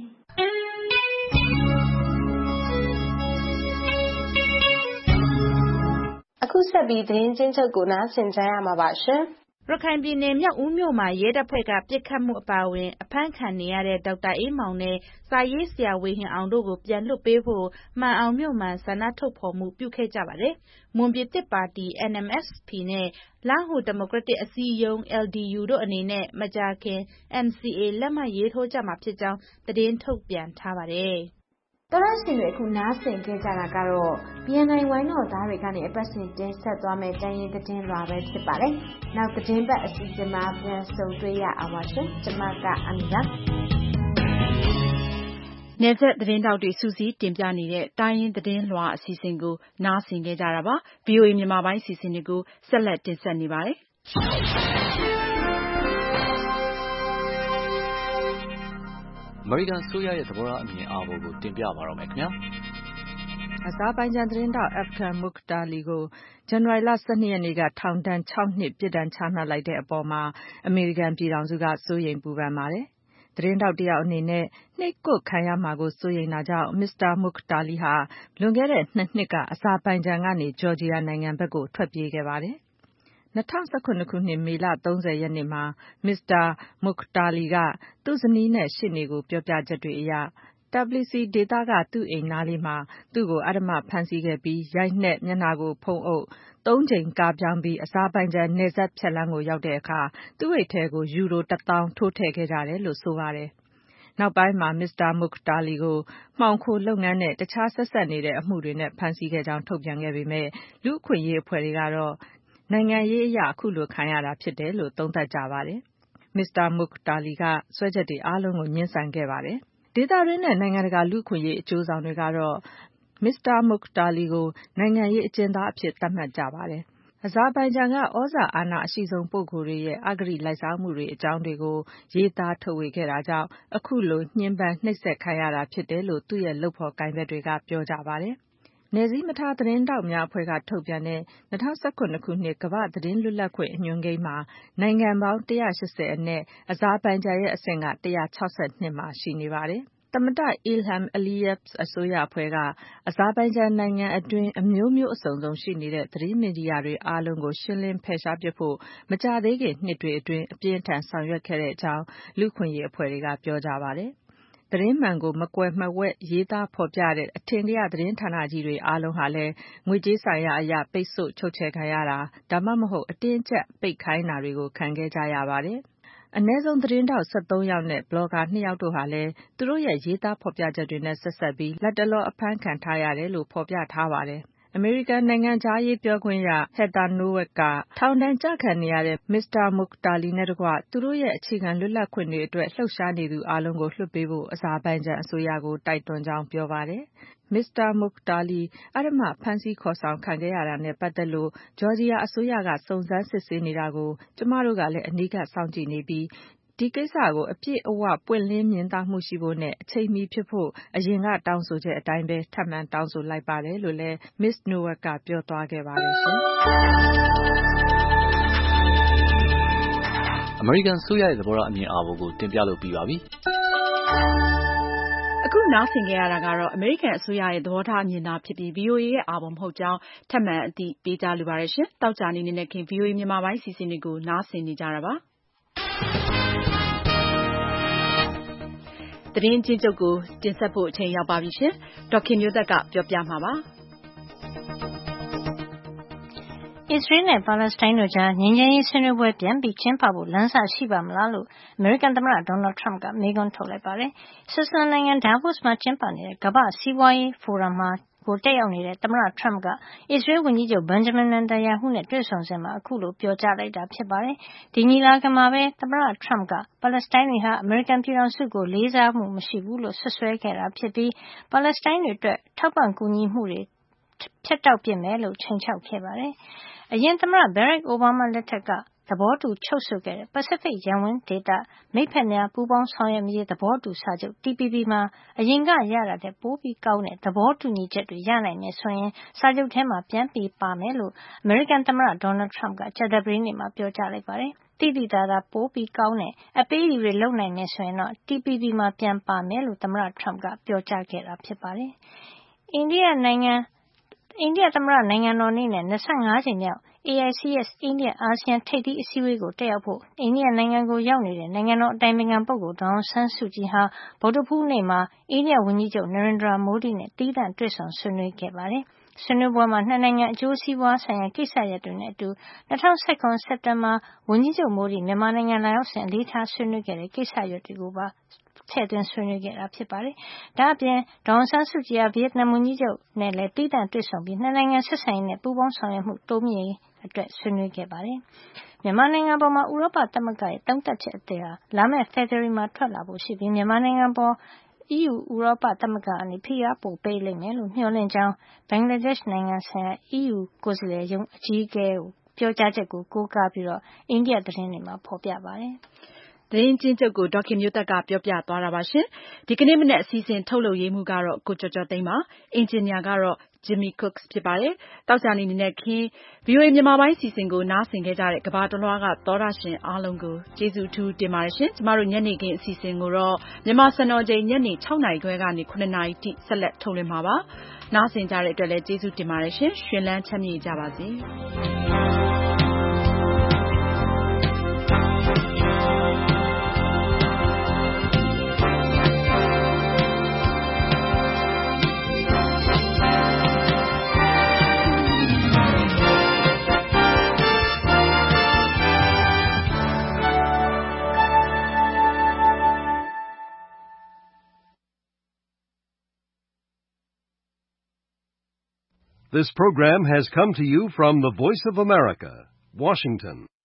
အခုဆက်ပြီးသတင်းချင်းချုပ်ကိုနားဆင်ကြရမှာပါရှင်ရခိုင်ပြည်နယ်မြောက်ဦးမြို့မှာရဲတပ်ဖွဲ့ကပစ်ခတ်မှုအပါအဝင်အဖမ်းခံနေရတဲ့ဒေါက်တာအေးမောင်နဲ့စာရေးဆရာဝေဟင်အောင်တို့ကိုပြန်လွှတ်ပေးဖို့မှန်အောင်မြို့မှာဆန္ဒထုတ်ဖော်မှုပြုခဲ့ကြပါတယ်။မွန်ပြည်သစ်ပါတီ N M S P နဲ့လဟူဒီမိုကရက်တစ်အစည်းအရုံး L D U တို့အနေနဲ့မကြာခင် N C A လက်မှတ်ရေးထိုးကြမှာဖြစ်ကြောင်းသတင်းထုတ်ပြန်ထားပါတယ်။တော်ရရှိတွေအခုနားဆင်ခဲ့ကြတာကတော့ B N I ဝိုင်းတော်သားတွေကနေအပတ်စဉ်တင်ဆက်သွားမယ့်တိုင်းရင်းသတင်းလွှာပဲဖြစ်ပါတယ်။နောက်သတင်းပတ်အစီအစဉ်မှာပြန်ဆုံတွေ့ရအောင်ပါရှင်။ကျွန်မကအမီပါနယ်ဆက်သတင်းတောက်တွေစူးစီးတင်ပြနေတဲ့တိုင်းရင်းသတင်းလွှာအစီအစဉ်ကိုနားဆင်ခဲ့ကြတာပါ။ V O A မြန်မာပိုင်းအစီအစဉ်တွေကိုဆက်လက်တင်ဆက်နေပါတယ်။အမေရိကန်ဆိုရရဲ့သဘောထားအမြင်အာဘော်ကိုတင်ပြပါတော့မယ်ခင်ဗျာ။အဇာဘိုင်ဂျန်သတင်းတောက်အဖဂန်မုခတာလီကိုဇန်နဝါရီလ၁၂ရက်နေ့ကထောင်ဒဏ်၆နှစ်ပြစ်ဒဏ်ချမှတ်လိုက်တဲ့အပေါ်မှာအမေရိကန်ပြည်ထောင်စုကစိုးရိမ်ပူပန်ပါတယ်။သတင်းထောက်တယောက်အနေနဲ့နှိပ်ကွပ်ခံရမှာကိုစိုးရိမ်တာကြောင့် မစ္စတာ Mukhtarli ဟာလွန်ခဲ့တဲ့နှစ်နှစ်ကအဇာဘိုင်ဂျန်ကနေဂျော်ဂျီယာနိုင်ငံဘက်ကိုထွက်ပြေးခဲ့ပါတယ်။ ၂၀၁၇ ခုနှစ် မေလ ၃၀ ရက်နေ့မှာ မစ္စတာ Mukhtarli ကသူ့ဇနီးနဲ့ရှေ့နေကိုပြောပြချက်တွေအရ Tbilisi ဒေသကသူ့အိမ်နားလေးမှာသူ့ကိုအဓမ္မဖမ်းဆီးခဲ့ပြီးရိုက်နှက်မျက်နှာကိုဖုံးအုပ်သုံးကြိမ်ကားပြောင်းပြီးအဇာဘိုင်ဂျန်နယ်စပ်ဖြတ်လမ်းကိုရောက်တဲ့အခါသူ့အိတ်ထဲကိုယူရိုတစ်သောင်းထိုးထည့်ခဲ့ကြတယ်လို့ဆိုပါတယ်။နောက်ပိုင်းမှာမစ္စတာ Mukhtarli ကိုမှောင်ခိုလုပ်ငန်းနဲ့တခြားဆက်စပ်နေတဲ့အမှုတွေနဲ့ဖမ်းဆီးခဲ့ကြောင်းထုတ်ပြန်ခဲ့ပေမဲ့လူ့အခွင့်အရေးအဖွဲ့တွေကတော့နိုင်ငံရေးအရအခုလိုခံရတာဖြစ်တယ်လို့သုံးသပ်ကြပါတယ်။မစ္စတာ Mukhtarli ကစွဲချက်တွေအားလုံးကိုငြင်းဆန်ခဲ့ပါတယ်။ဒေသတွင်းနဲ့နိုင်ငံတကာလူ့အခွင့်အရေးအကျိုးဆောင်တွေကတော့မစ္စတာ Mukhtarli ကိုနိုင်ငံရေးအကျဉ်းသားအဖြစ်သတ်မှတ်ကြပါတယ်။အဇာဘိုင်ဂျန်ကဩဇာအာဏာအရှိဆုံးပုဂ္ဂိုလ်တွေရဲ့အဂတိလိုက်စားမှုတွေအကြောင်းတွေကိုရေးသားထုတ်ဝေခဲ့တာကြောင့်အခုလိုညှဉ်းပန်းနှိပ်စက်ခံရတာဖြစ်တယ်လို့သူ့ရဲ့လုပ်ဖော်ကိုင်ဘက်တွေကပြောကြပါတယ်။နယ်စည်းမထားသတင်းထောက်များအဖွဲ့ကထုတ်ပြန်တဲ့၂၀၁၇ ခုနှစ်ကမ္ဘာ့သတင်းလွတ်လပ်ခွင့်အညွှန်းကိန်းမှာနိုင်ငံပေါင်းတစ်ရာ၈၀အနက်အဇာဘိုင်ဂျန်ရဲ့အဆင့်ကတစ်ရာ၆၂မှာရှိနေပါတယ်။သမ္မတ Ilham Aliyev အစိုးရအဖွဲ့ကအဇာဘိုင်ဂျန်နိုင်ငံအတွင်းအမျိုးမျိုးအစုံစုံရှိနေတဲ့သတင်းမီဒီယာတွေအားလုံးကိုရှင်းလင်းဖယ်ရှားပစ်ဖို့မကြာသေးခင်နှစ်တွေအတွင်းအပြင်းအထန်ဆောင်ရွက်ခဲ့တဲ့အကြောင်းလူ့အခွင့်အရေးအဖွဲ့တွေကပြောကြပါတယ်။သတင်းမှန်ကိုမကွယ်မဝှက်ရေးသားဖော်ပြတဲ့အထင်ကရသတင်းဌာနကြီးတွေအားလုံးဟာလည်းငွေကြေးဆိုင်ရာအရပိတ်ဆို့ချုပ်ချယ်ခံရတာဒါမှမဟုတ်အတင်းအကျပ်ပိတ်ခိုင်းတာတွေကိုခံခဲ့ကြရပါတယ်။အနည်းဆုံးသတင်းထောက်၁၃ယောက်နဲ့ဘလော့ဂါနှစ်ယောက်တို့ဟာလည်းသူတို့ရဲ့ရေးသားဖော်ပြချက်တွေနဲ့ဆက်စပ်ပြီးလတ်တလောအဖမ်းခံထားရတယ်လို့ဖော်ပြထားပါတယ်။အမေရိကန်နိုင်ငံခြားရေးပြောခွင့်ရ Heather Nauert ကထောင်ဒဏ်ကျခံနေရတဲ့မစ္စတာ Mukhtarli နဲ့တကွသူတို့ရဲ့အခြေခံလွတ်လပ်ခွင့်တွေအတွက်လှုပ်ရှားနေသူအားလုံးကိုလွှတ်ပေးဖို့အဇာဘိုင်ဂျန်အစိုးရကိုတိုက်တွန်းကြောင်းပြောပါတယ်။မစ္စတာ Mukhtarli အဓမ္မဖမ်းဆီးခေါ်ဆောင်ခံခဲ့ရတာနဲ့ပတ်သက်လို့ဂျော်ဂျီယာအစိုးရကစုံစမ်းစစ်ဆေးနေတာကိုကျမတို့ကလည်းအနီးကပ်စောင့်ကြည့်နေပြီးဒီကိစ္စကိုအပြည့်အဝပွင့်လင်းမြင်သာမှုရှိဖို့နဲ့အချိန်မီဖြစ်ဖို့အရင်ကတောင်းဆိုချက်အတိုင်းပဲထပ်မံတောင်းဆိုလိုက်ပါတယ်လို့လည်း မစ္စ Nauert ကပြောသွားခဲ့ပါတယ်ရှင်။အမေရိကန်အစိုးရရဲ့သဘောထားအမြင်အာဘော်ကိုတင်ပြလို့ပြီးပါပြီ။အခုနားဆင်ကြရတာကတော့အမေရိကန်အစိုးရရဲ့သဘောထားအမြင်သာဖြစ်ပြီး ဗွီအိုအေ ရဲ့အာဘော်မဟုတ်ကြောင်းထပ်မံအသိပေးကြလိုပါတယ်ရှင်။သောကြာနေ့နေ့ခင် ဗွီအိုအေမြန်မာပိုင်းစီစဉ်တွေကိုနားဆင်နေကြတာပါ။သတင်းချင်းချုပ်ကိုတင်ဆက်ဖို့အချိန်ရောက်ပါပြီရှင်။ဒေါ်ခင်မျိုးသက်ကပြောပြမှာပါ။အစ္စရေးနဲ့ပါလက်စတိုင်းတို့ကြားငြိမ်းချမ်းရေးဆွေးနွေးပွဲပြန်ပြီးကျင်းပဖို့လမ်းစရှိပါမလားလို့အမေရိကန်သမ္မတဒေါ်နယ်ထရမ့်ကမေးခွန်းထုတ်လိုက်ပါတယ်။ဆွစ်ဇာလန်နိုင်ငံဒါဗို့စ်မှာကျင်းပနေတဲ့ကမ္ဘာ့စီးပွားရေးဖိုရမ်မှာကိုတက်ရောက်နေတဲ့သမ္မတထရမ့်ကအစ္စရေးဝန်ကြီးချုပ်ဘန်ဂျမင်နတန်ယာဟုနဲ့တွေ့ဆုံစဉ်မှာအခုလိုပြောကြားလိုက်တာဖြစ်ပါတယ်။ဒီညီလာခံမှာပဲသမ္မတထရမ့်ကပါလက်စတိုင်းတွေဟာအမေရိကန်ပြည်ထောင်စုကိုလေးစားမှုမရှိဘူးလို့ဆွဆွဲခဲ့တာဖြစ်ပြီးပါလက်စတိုင်းတွေအတွက်ထောက်ပံ့ကူညီမှုတွေဖြတ်တောက်ပစ်မယ်လို့ချိန်ချောက်ခဲ့ပါတယ်။အရင်သမ္မတဘရက်အိုဘားမားလက်ထက်ကသဘောတူချုပ်ဆိုခဲ့တဲ့ပစိဖိတ်ရပ်ဝန်းဒေသမိတ်ဖက်များပူးပေါင်းဆောင်ရွက်ရေးသဘောတူစာချုပ် T P P မှာအရင်ကရတာတဲ့ပိုပြီးကောင်းတဲ့သဘောတူညီချက်တွေရနိုင်မယ်ဆိုရင်စာချုပ်ထဲမှာပြန်ပြီးပါမယ်လို့အမေရိကန်သမ္မတဒေါ်နယ်ထရမ့်ကကြာသပတေးနေ့မှာပြောကြားလိုက်ပါတယ်။တိတိကျကျပိုပြီးကောင်းတဲ့အပေးအယူတွေလုပ်နိုင်မယ်ဆိုရင်တော့ T P P မှာပြန်ပါမယ်လို့သမ္မတထရမ့်ကပြောကြားခဲ့တာဖြစ်ပါတယ်။အိန္ဒိယနိုင်ငံအိန္ဒိယသမ္မတနိုင်ငံတော်နေ့နဲ့၂၅ကြိမ်မြောက် A I C S အိန္ဒိယအာဆီယံထိပ်သီးအစည်းအဝေးကိုတက်ရောက်ဖို့အိန္ဒိယနိုင်ငံကိုရောက်နေတဲ့နိုင်ငံတော်အတိုင်ပင်ခံပုဂ္ဂိုလ်ဒေါ်အောင်ဆန်းစုကြည်ဟာဗုဒ္ဓဟူးနေ့မှာအိန္ဒိယဝန်ကြီးချုပ်နရိန်ဒရာမိုဒီနဲ့သီးသန့်တွေ့ဆုံဆွေးနွေးခဲ့ပါတယ်။ဆွေးနွေးပွဲမှာနှစ်နိုင်ငံအကျိုးစီးပွားဆိုင်ရာကိစ္စရပ်တွေနဲ့အတူ၂၀၁၇စက်တင်ဘာဝန်ကြီးချုပ်မိုဒီမြန်မာနိုင်ငံလာရောက်စဉ်အလေးထားဆွေးနွေးခဲ့တဲ့ကိစ္စရပ်တွေကိုပါထည့်သွင်းဆွေးနွေးခဲ့တာဖြစ်ပါတယ်။ဒါ့အပြင်ဒေါ်အောင်ဆန်းစုကြည်ဟာဗီယက်နမ်ဝန်ကြီးချုပ်နဲ့လည်းသီးသန့်တွေ့ဆုံပြီးနှစ်နိုင်ငံဆက်ဆံရေးနဲ့ပူးပေါင်းဆောင်ရွက်မှုတိုးမြှင့်ရေးအတွက်ဆွေးနွေးခဲ့ပါတယ်။မြန်မာနိုင်ငံပေါ်မှာဥရောပသမဂ္ဂရဲ့သုံးသပ်ချက်အသစ်ဟာလာမယ့်ဖေဖေါ်ဝါရီမှာထွက်လာဖို့ရှိပြီးမြန်မာနိုင်ငံပေါ်အီးယူဥရောပသမဂ္ဂကနေဖိအားပိုပေးလိမ့်မယ်လို့မျှော်လင့်ကြောင်းဘင်္ဂလားဒေ့ရှ်နိုင်ငံဆိုင်ရာအီးယူကိုယ်စားလှယ်ရုံးအကြီးအကဲကိုပြောကြားချက်ကိုကိုးကားပြီးတော့အိန္ဒိယသတင်းတွေမှာဖော်ပြပါတယ်။သတင်းချင်းချုပ်ကိုဒေါ်ခင်မျိုးသက်ကပြောပြသွားတာပါရှင်။ဒီကနေ့မနက်အစီအစဉ်ထုတ်လုပ်ရေးမှူးကတော့ကိုကျော်ကျော်သိန်းပါ။အင်ဂျင်နီယာကတော့ Jimmy Cooks ဖြစ်ပါတယ်။တောက်ကြနေနေနဲ့ခင်း ဗီအိုအေ မြန်မာပိုင်းစီစဉ်ကိုနားဆင်ခဲ့ကြတဲ့ကဘာတလွှားကသောတာရှင်အားလုံးကိုကျေးဇူးအထူးတင်ပါတယ်ရှင်။ကျမတို့ညနေခင်းအစီအစဉ်ကိုတော့မြန်မာစံတော်ချိန်ညနေ၆နာရီခွဲကနေ၇နာရီထိဆက်လက်ထုတ်လွှင့်မှာပါ။နားဆင်ကြတဲ့အတွက်လည်းကျေးဇူးတင်ပါတယ်ရှင်။ရှင်လန်းချမ်းမြေ့ကြပါစေ။ This program has come to you from the Voice of America, Washington.